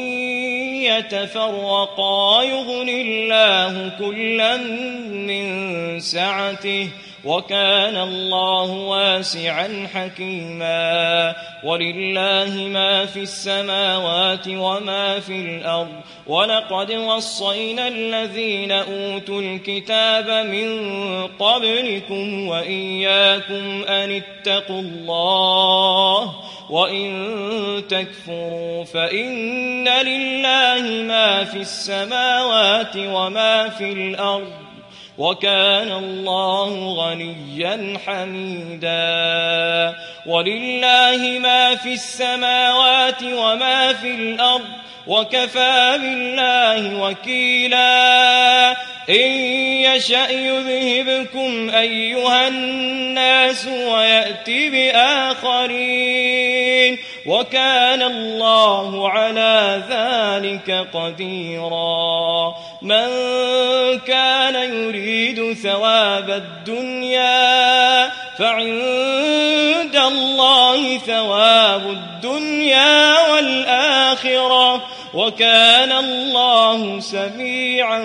يتفرقا يغن الله كلا من سعته وكان الله واسعا حكيما ولله ما في السماوات وما في الأرض ولقد وصينا الذين أوتوا الكتاب من قبلكم وإياكم أن اتقوا الله وإن تكفروا فإن لله ما في السماوات وما في الأرض وكان الله غنيا حميدا ولله ما في السماوات وما في الأرض وكفى بالله وكيلا إن يشأ يذهبكم أيها الناس ويأتي بآخرين وكان الله على ذلك قديرا من كان يريد ثواب الدنيا فعند الله ثواب الدنيا والآخرة وكان الله سميعا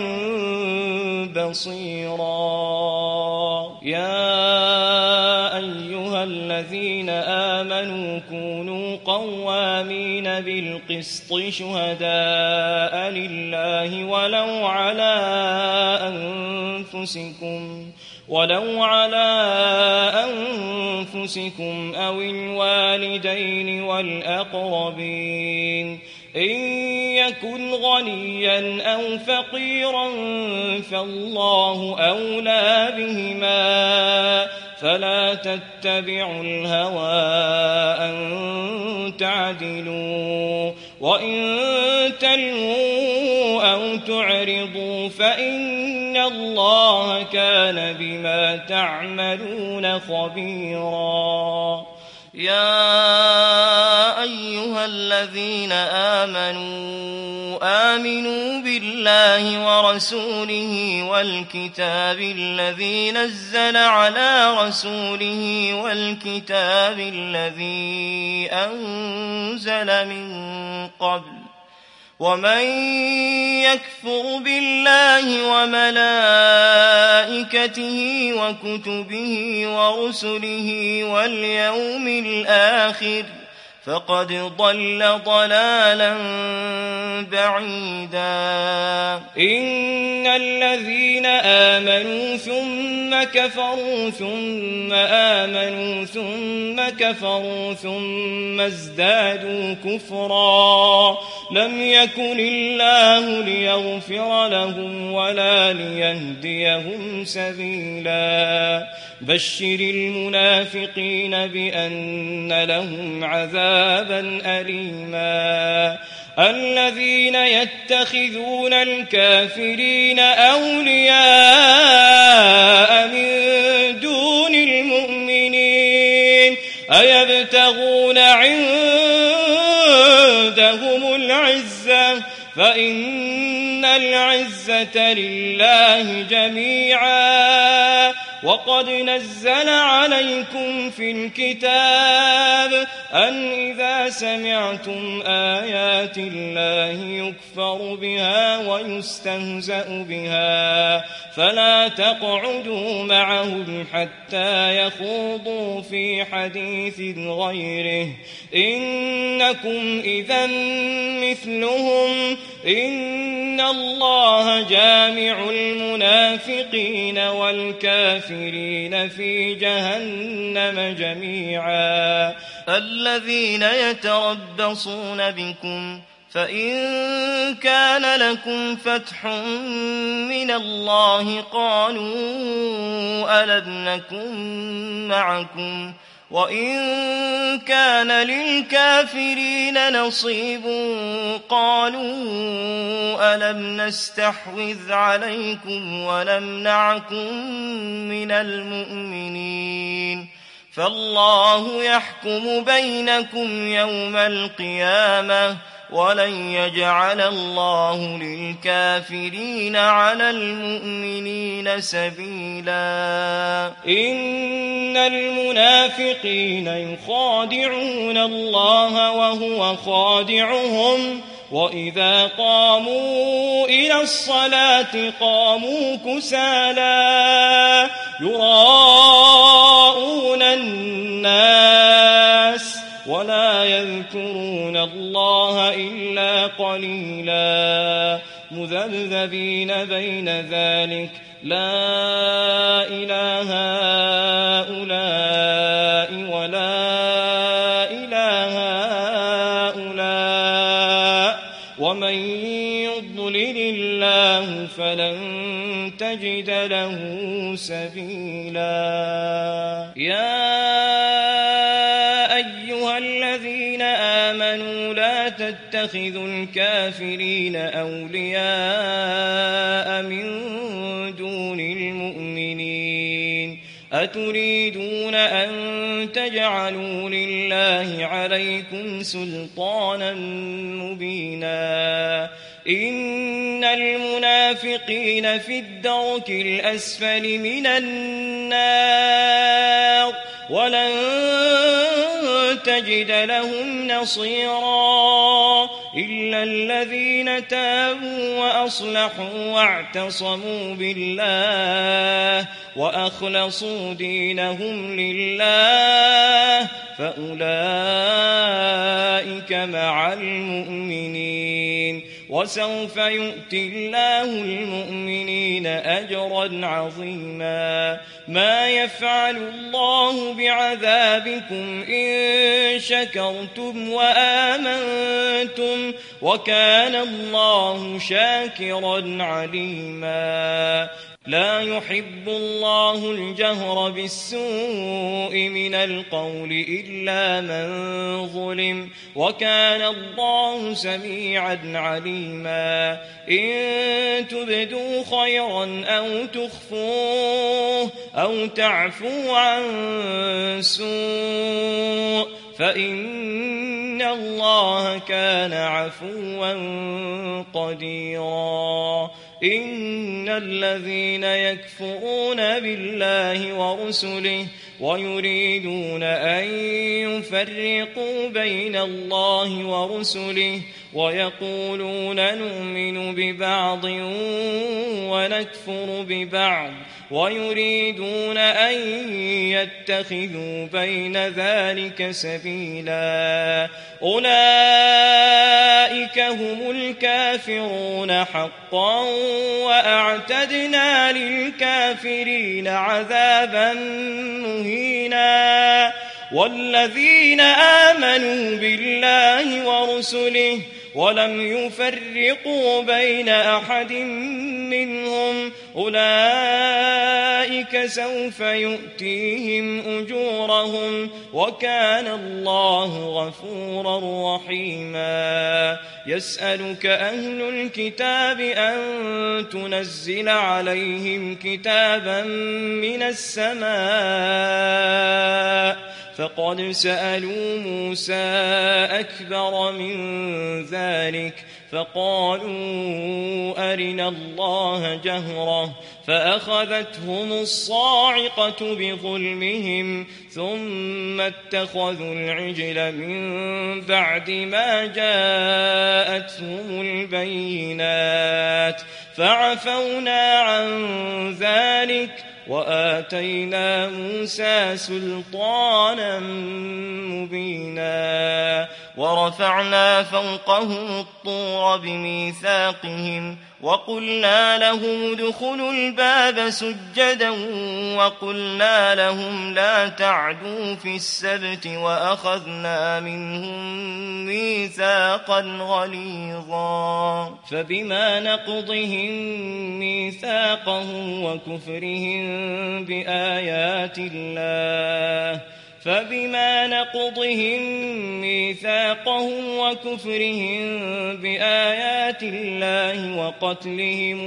بصيرا يا أيها الذين آمنوا كونوا قوامين بالقسط شهداء لله ولو على أنفسكم أو الوالدين والأقربين إن يكن غنيا أو فقيرا فالله أولى بهما فلا تتبعوا الهوى أن تعدلوا وإن تلووا أو تعرضوا فإن الله كان بما تعملون خبيرا يا أيها الذين آمنوا بالله ورسوله والكتاب الذي نزل على رسوله والكتاب الذي أنزل من قبل ومن يكفر بالله وملائكته وكتبه ورسله واليوم الآخر فقد ضل ضلالا بعيدا إن الذين آمنوا ثم كفروا ثم آمنوا ثم كفروا ثم ازدادوا كفرا لم يكن الله ليغفر لهم ولا ليهديهم سبيلا بشر المنافقين بأن لهم عذابا أليما الذين يتخذون الكافرين أولياء من دون المؤمنين أيبتغون عندهم العزة فإن العزة لله جميعا وقد نزل عليكم في الكتاب أن إذا سمعتم آيات الله يكفر بها ويستهزأ بها فلا تقعدوا معهم حتى يخوضوا في حديث غيره إنكم إذا مثلهم إن الله جامع المنافقين والكافرين في جهنم جميعا. الذين يتربصون بكم فإن كان لكم فتح من الله قالوا ألم نكن معكم وإن كان للكافرين نصيب قالوا ألم نستحوذ عليكم ونمنعكم من المؤمنين فالله يحكم بينكم يوم القيامة ولن يجعل الله للكافرين على المؤمنين سبيلا. إن المنافقين يخادعون الله وهو خادعهم وإذا قاموا إلى الصلاة قاموا كسالى يراءون الناس ولا يذكرون الله إلا قليلا مذبذبين بين ذلك لا إله هؤلاء ولا إله هؤلاء ومن يضلل الله فلن تجد له سبيلا. يا أيها الذين آمنوا لا تتخذوا الكافرين أولياء من دون المؤمنين أتريدون أن تجعلوا لله عليكم سلطانا مبينا إن المنافقين في الدرك الأسفل من النار ولن تجد لهم نصيرا إلا الذين تابوا وأصلحوا واعتصموا بالله وأخلصوا دينهم لله فأولئك مع المؤمنين وسوف يؤتي الله المؤمنين أجرا عظيما. ما يفعل الله بعذابكم إن شكرتم وآمنتم وكان الله شاكرا عليما. لا يحب الله الجهر بالسوء من القول إلا من ظلم وكان الله سميعا عليما. إن تبدوا خيرا أو تخفوه أو تعفوا عن سوء فإن الله كان عفوا قديرا. إن الذين يكفرون بالله ورسله ويريدون أن يفرقوا بين الله ورسله ويقولون نؤمن ببعض ونكفر ببعض ويريدون أن يتخذوا بين ذلك سبيلا أولئك هم الكافرون حقا وأعتدنا للكافرين عذابا مهينا. والذين آمنوا بالله ورسله ولم يفرقوا بين أحد منهم أولئك سوف يؤتيهم أجورهم وكان الله غفورا رحيما. يسألك أهل الكتاب أن تنزل عليهم كتابا من السماء فقد سألوا موسى أكبر من ذلك فقالوا أرنا الله جهرة فأخذتهم الصاعقة بظلمهم ثم اتخذوا العجل من بعد ما جاءتهم البينات فعفونا عن ذلك وآتينا موسى سلطانا مبينا ورفعنا فوقهم الطور بميثاقهم وقلنا لهم ادخلوا الباب سجدا وقلنا لهم لا تعدوا في السبت وأخذنا منهم ميثاقا غليظا فبما نقضهم ميثاقهم وكفرهم بآيات الله بآيات الله وقتلهم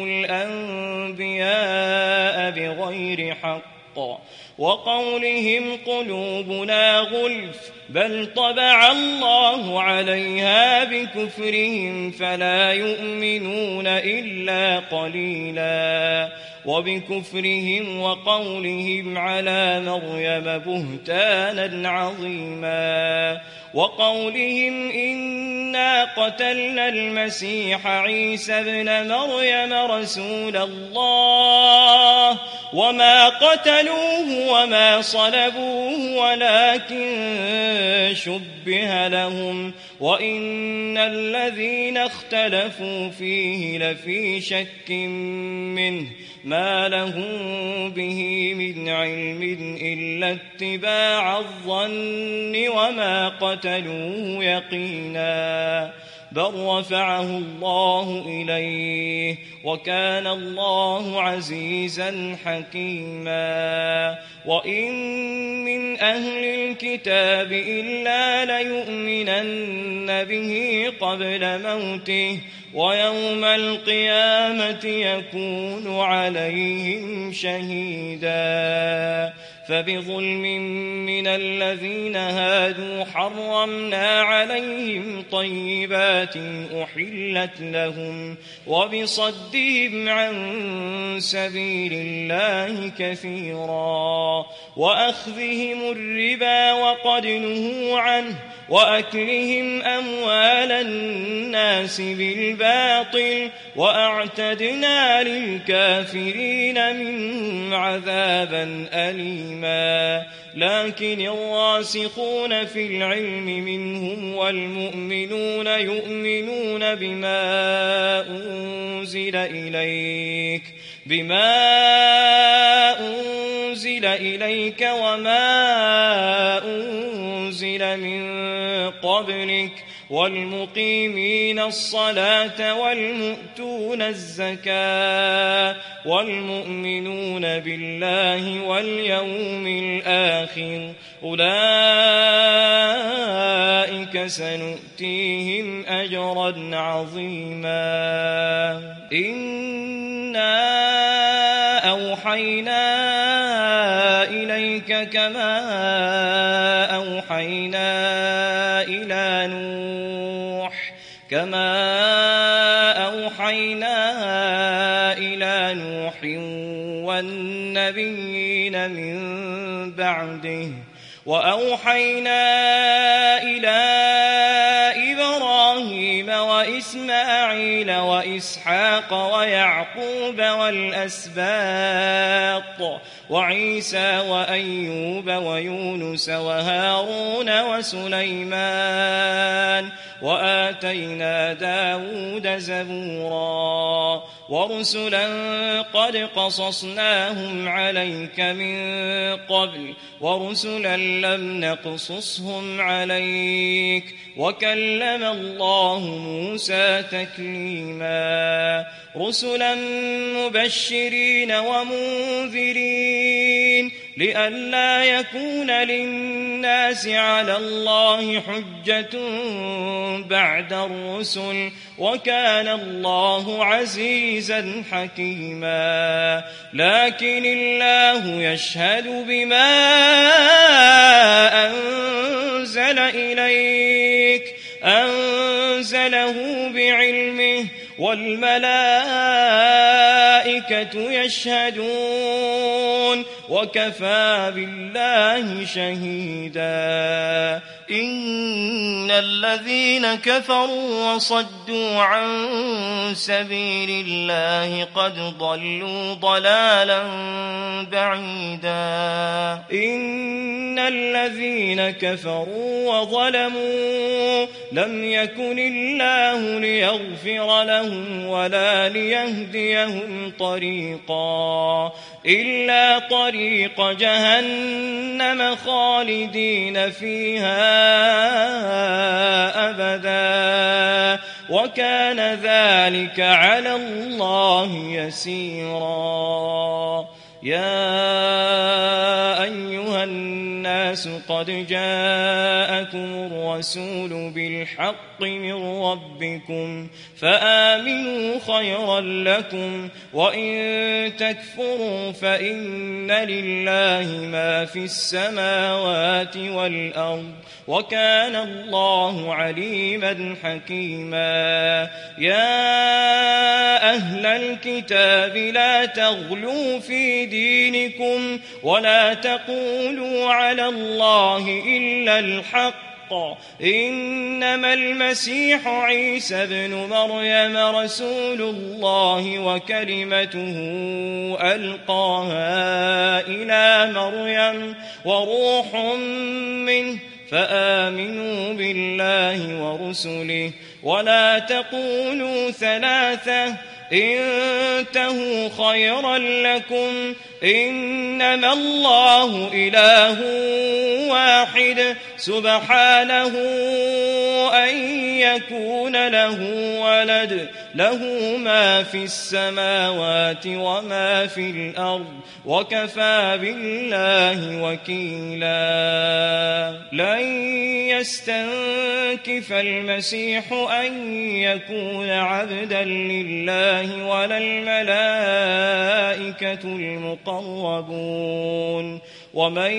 الأنبياء بغير حق وقولهم قلوبنا غلف بل طبع الله عليها بكفرهم فلا يؤمنون إلا قليلا وبكفرهم وقولهم على مريم بهتانا عظيما وقولهم إنا قتلنا المسيح عيسى ابن مريم رسول الله وما قتلوه وما صلبوه ولكن شبه لهم وإن الذين اختلفوا فيه لفي شك منه ما لهم به من علم إلا اتباع الظن وما قتلوه يقينا بل رفعه الله إليه وكان الله عزيزا حكيما وإن من أهل الكتاب إلا ليؤمنن به قبل موته ويوم القيامة يكون عليهم شهيدا فبظلم من الذين هادوا حرمنا عليهم طيبات أحلت لهم وبصدهم عن سبيل الله كثيرا وأخذهم الربا وقد نهوا عنه وأكلهم أموال الناس بالباطل وأعتدنا للكافرين منهم عذابا أليما لكن الراسخون في العلم منهم والمؤمنون يؤمنون بما أنزل إليك وما أنزل من قبلك والمقيمين الصلاة والمؤتون الزكاة والمؤمنون بالله واليوم الآخر أولئك سنؤتيهم أجرا عظيما إنا أوحينا إليك كما أوحينا إلى نوح والنبيين من بعده وأوحينا إلى إبراهيم وإسماعيل وإسحاق ويعقوب والأسباط وعيسى وأيوب ويونس وهارون وسليمان وآتينا داود زبورا ورسلا قد قصصناهم عليك من قبل ورسلا لم نقصصهم عليك وكلم الله موسى تكليما رسلا مبشرين ومنذرين لئلا يكون للناس على الله حجة بعد الرسل وكان الله عزيزا حكيما لكن الله يشهد بما أنزل إليك أنزله بعلم والملائكة يشهدون وكفى بالله شهيدا إن الذين كفروا وصدوا عن سبيل الله قد ضلوا ضلالا بعيدا إن الذين كفروا وظلموا لم يكن الله ليغفر لهم ولا ليهديهم طريقا إلا طريق جهنم خالدين فيها أبدا وكان ذلك على الله يسيرا يا أيها الناس قد جاءكم الرسول بالحق من ربكم فآمنوا خيرا لكم وإن تكفروا فإن لله ما في السماوات والأرض وكان الله عليما حكيما يا أهل الكتاب لا تغلوا في دينكم ولا تقولوا على الله إلا الحق إنما المسيح عيسى ابن مريم رسول الله وكلمته ألقاها إلى مريم وروح منه فآمنوا بالله ورسله ولا تقولوا ثلاثة انتهوا خيرا لكم إنما الله إله واحد سبحانه أن يكون له ولد له ما في السماوات وما في الأرض وكفى بالله وكيلا لن يستنكف المسيح أن يكون عبدا لله ولا الملائكة المقربون ومن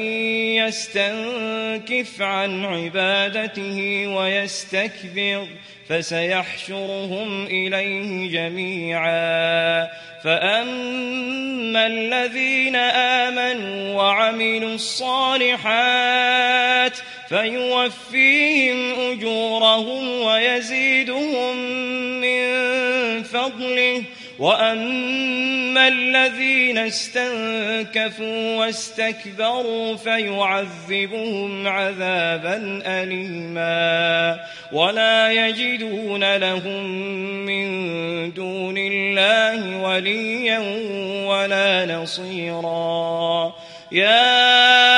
يستنكف عن عبادته ويستكبر فسيحشرهم إليه جميعا فأما الذين آمنوا وعملوا الصالحات فيوفيهم أجورهم ويزيدهم من فضله وأما الذين استنكفوا واستكبروا فيعذبهم عذابا أليما ولا يجدون لهم من دون الله وليا ولا نصيرا يا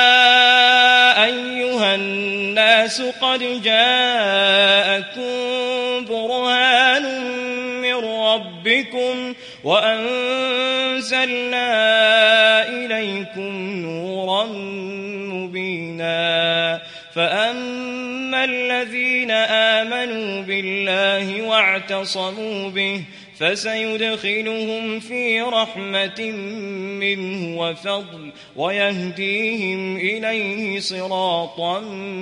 أيها الناس قد جاءكم برهان من ربكم وأنزلنا إليكم نورا مبينا فأما الذين آمنوا بالله واعتصموا به فسيدخلهم في رحمة منه وفضل ويهديهم إليه صراطا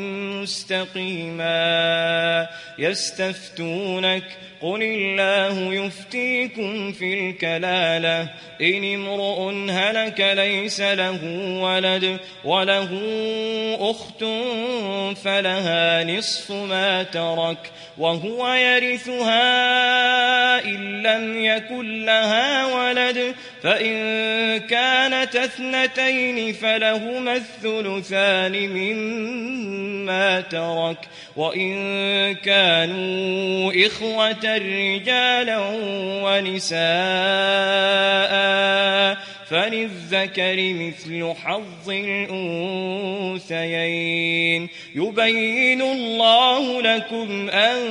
مستقيما يستفتونك قل الله يفتيكم في الكلالة إن امرؤ هلك ليس له ولد وله أخت فلها نصف ما ترك وهو يرثها إن لم يكن لها ولد فإن كانت اثنتين فلهما الثلثان مما ترك وإن كانوا إخوة رجالا ونساء فللذكر مثل حظ الأنثيين يبين الله لكم أن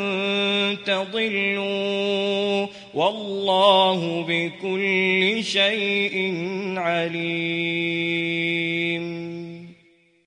تضلوا والله بكل شيء عليم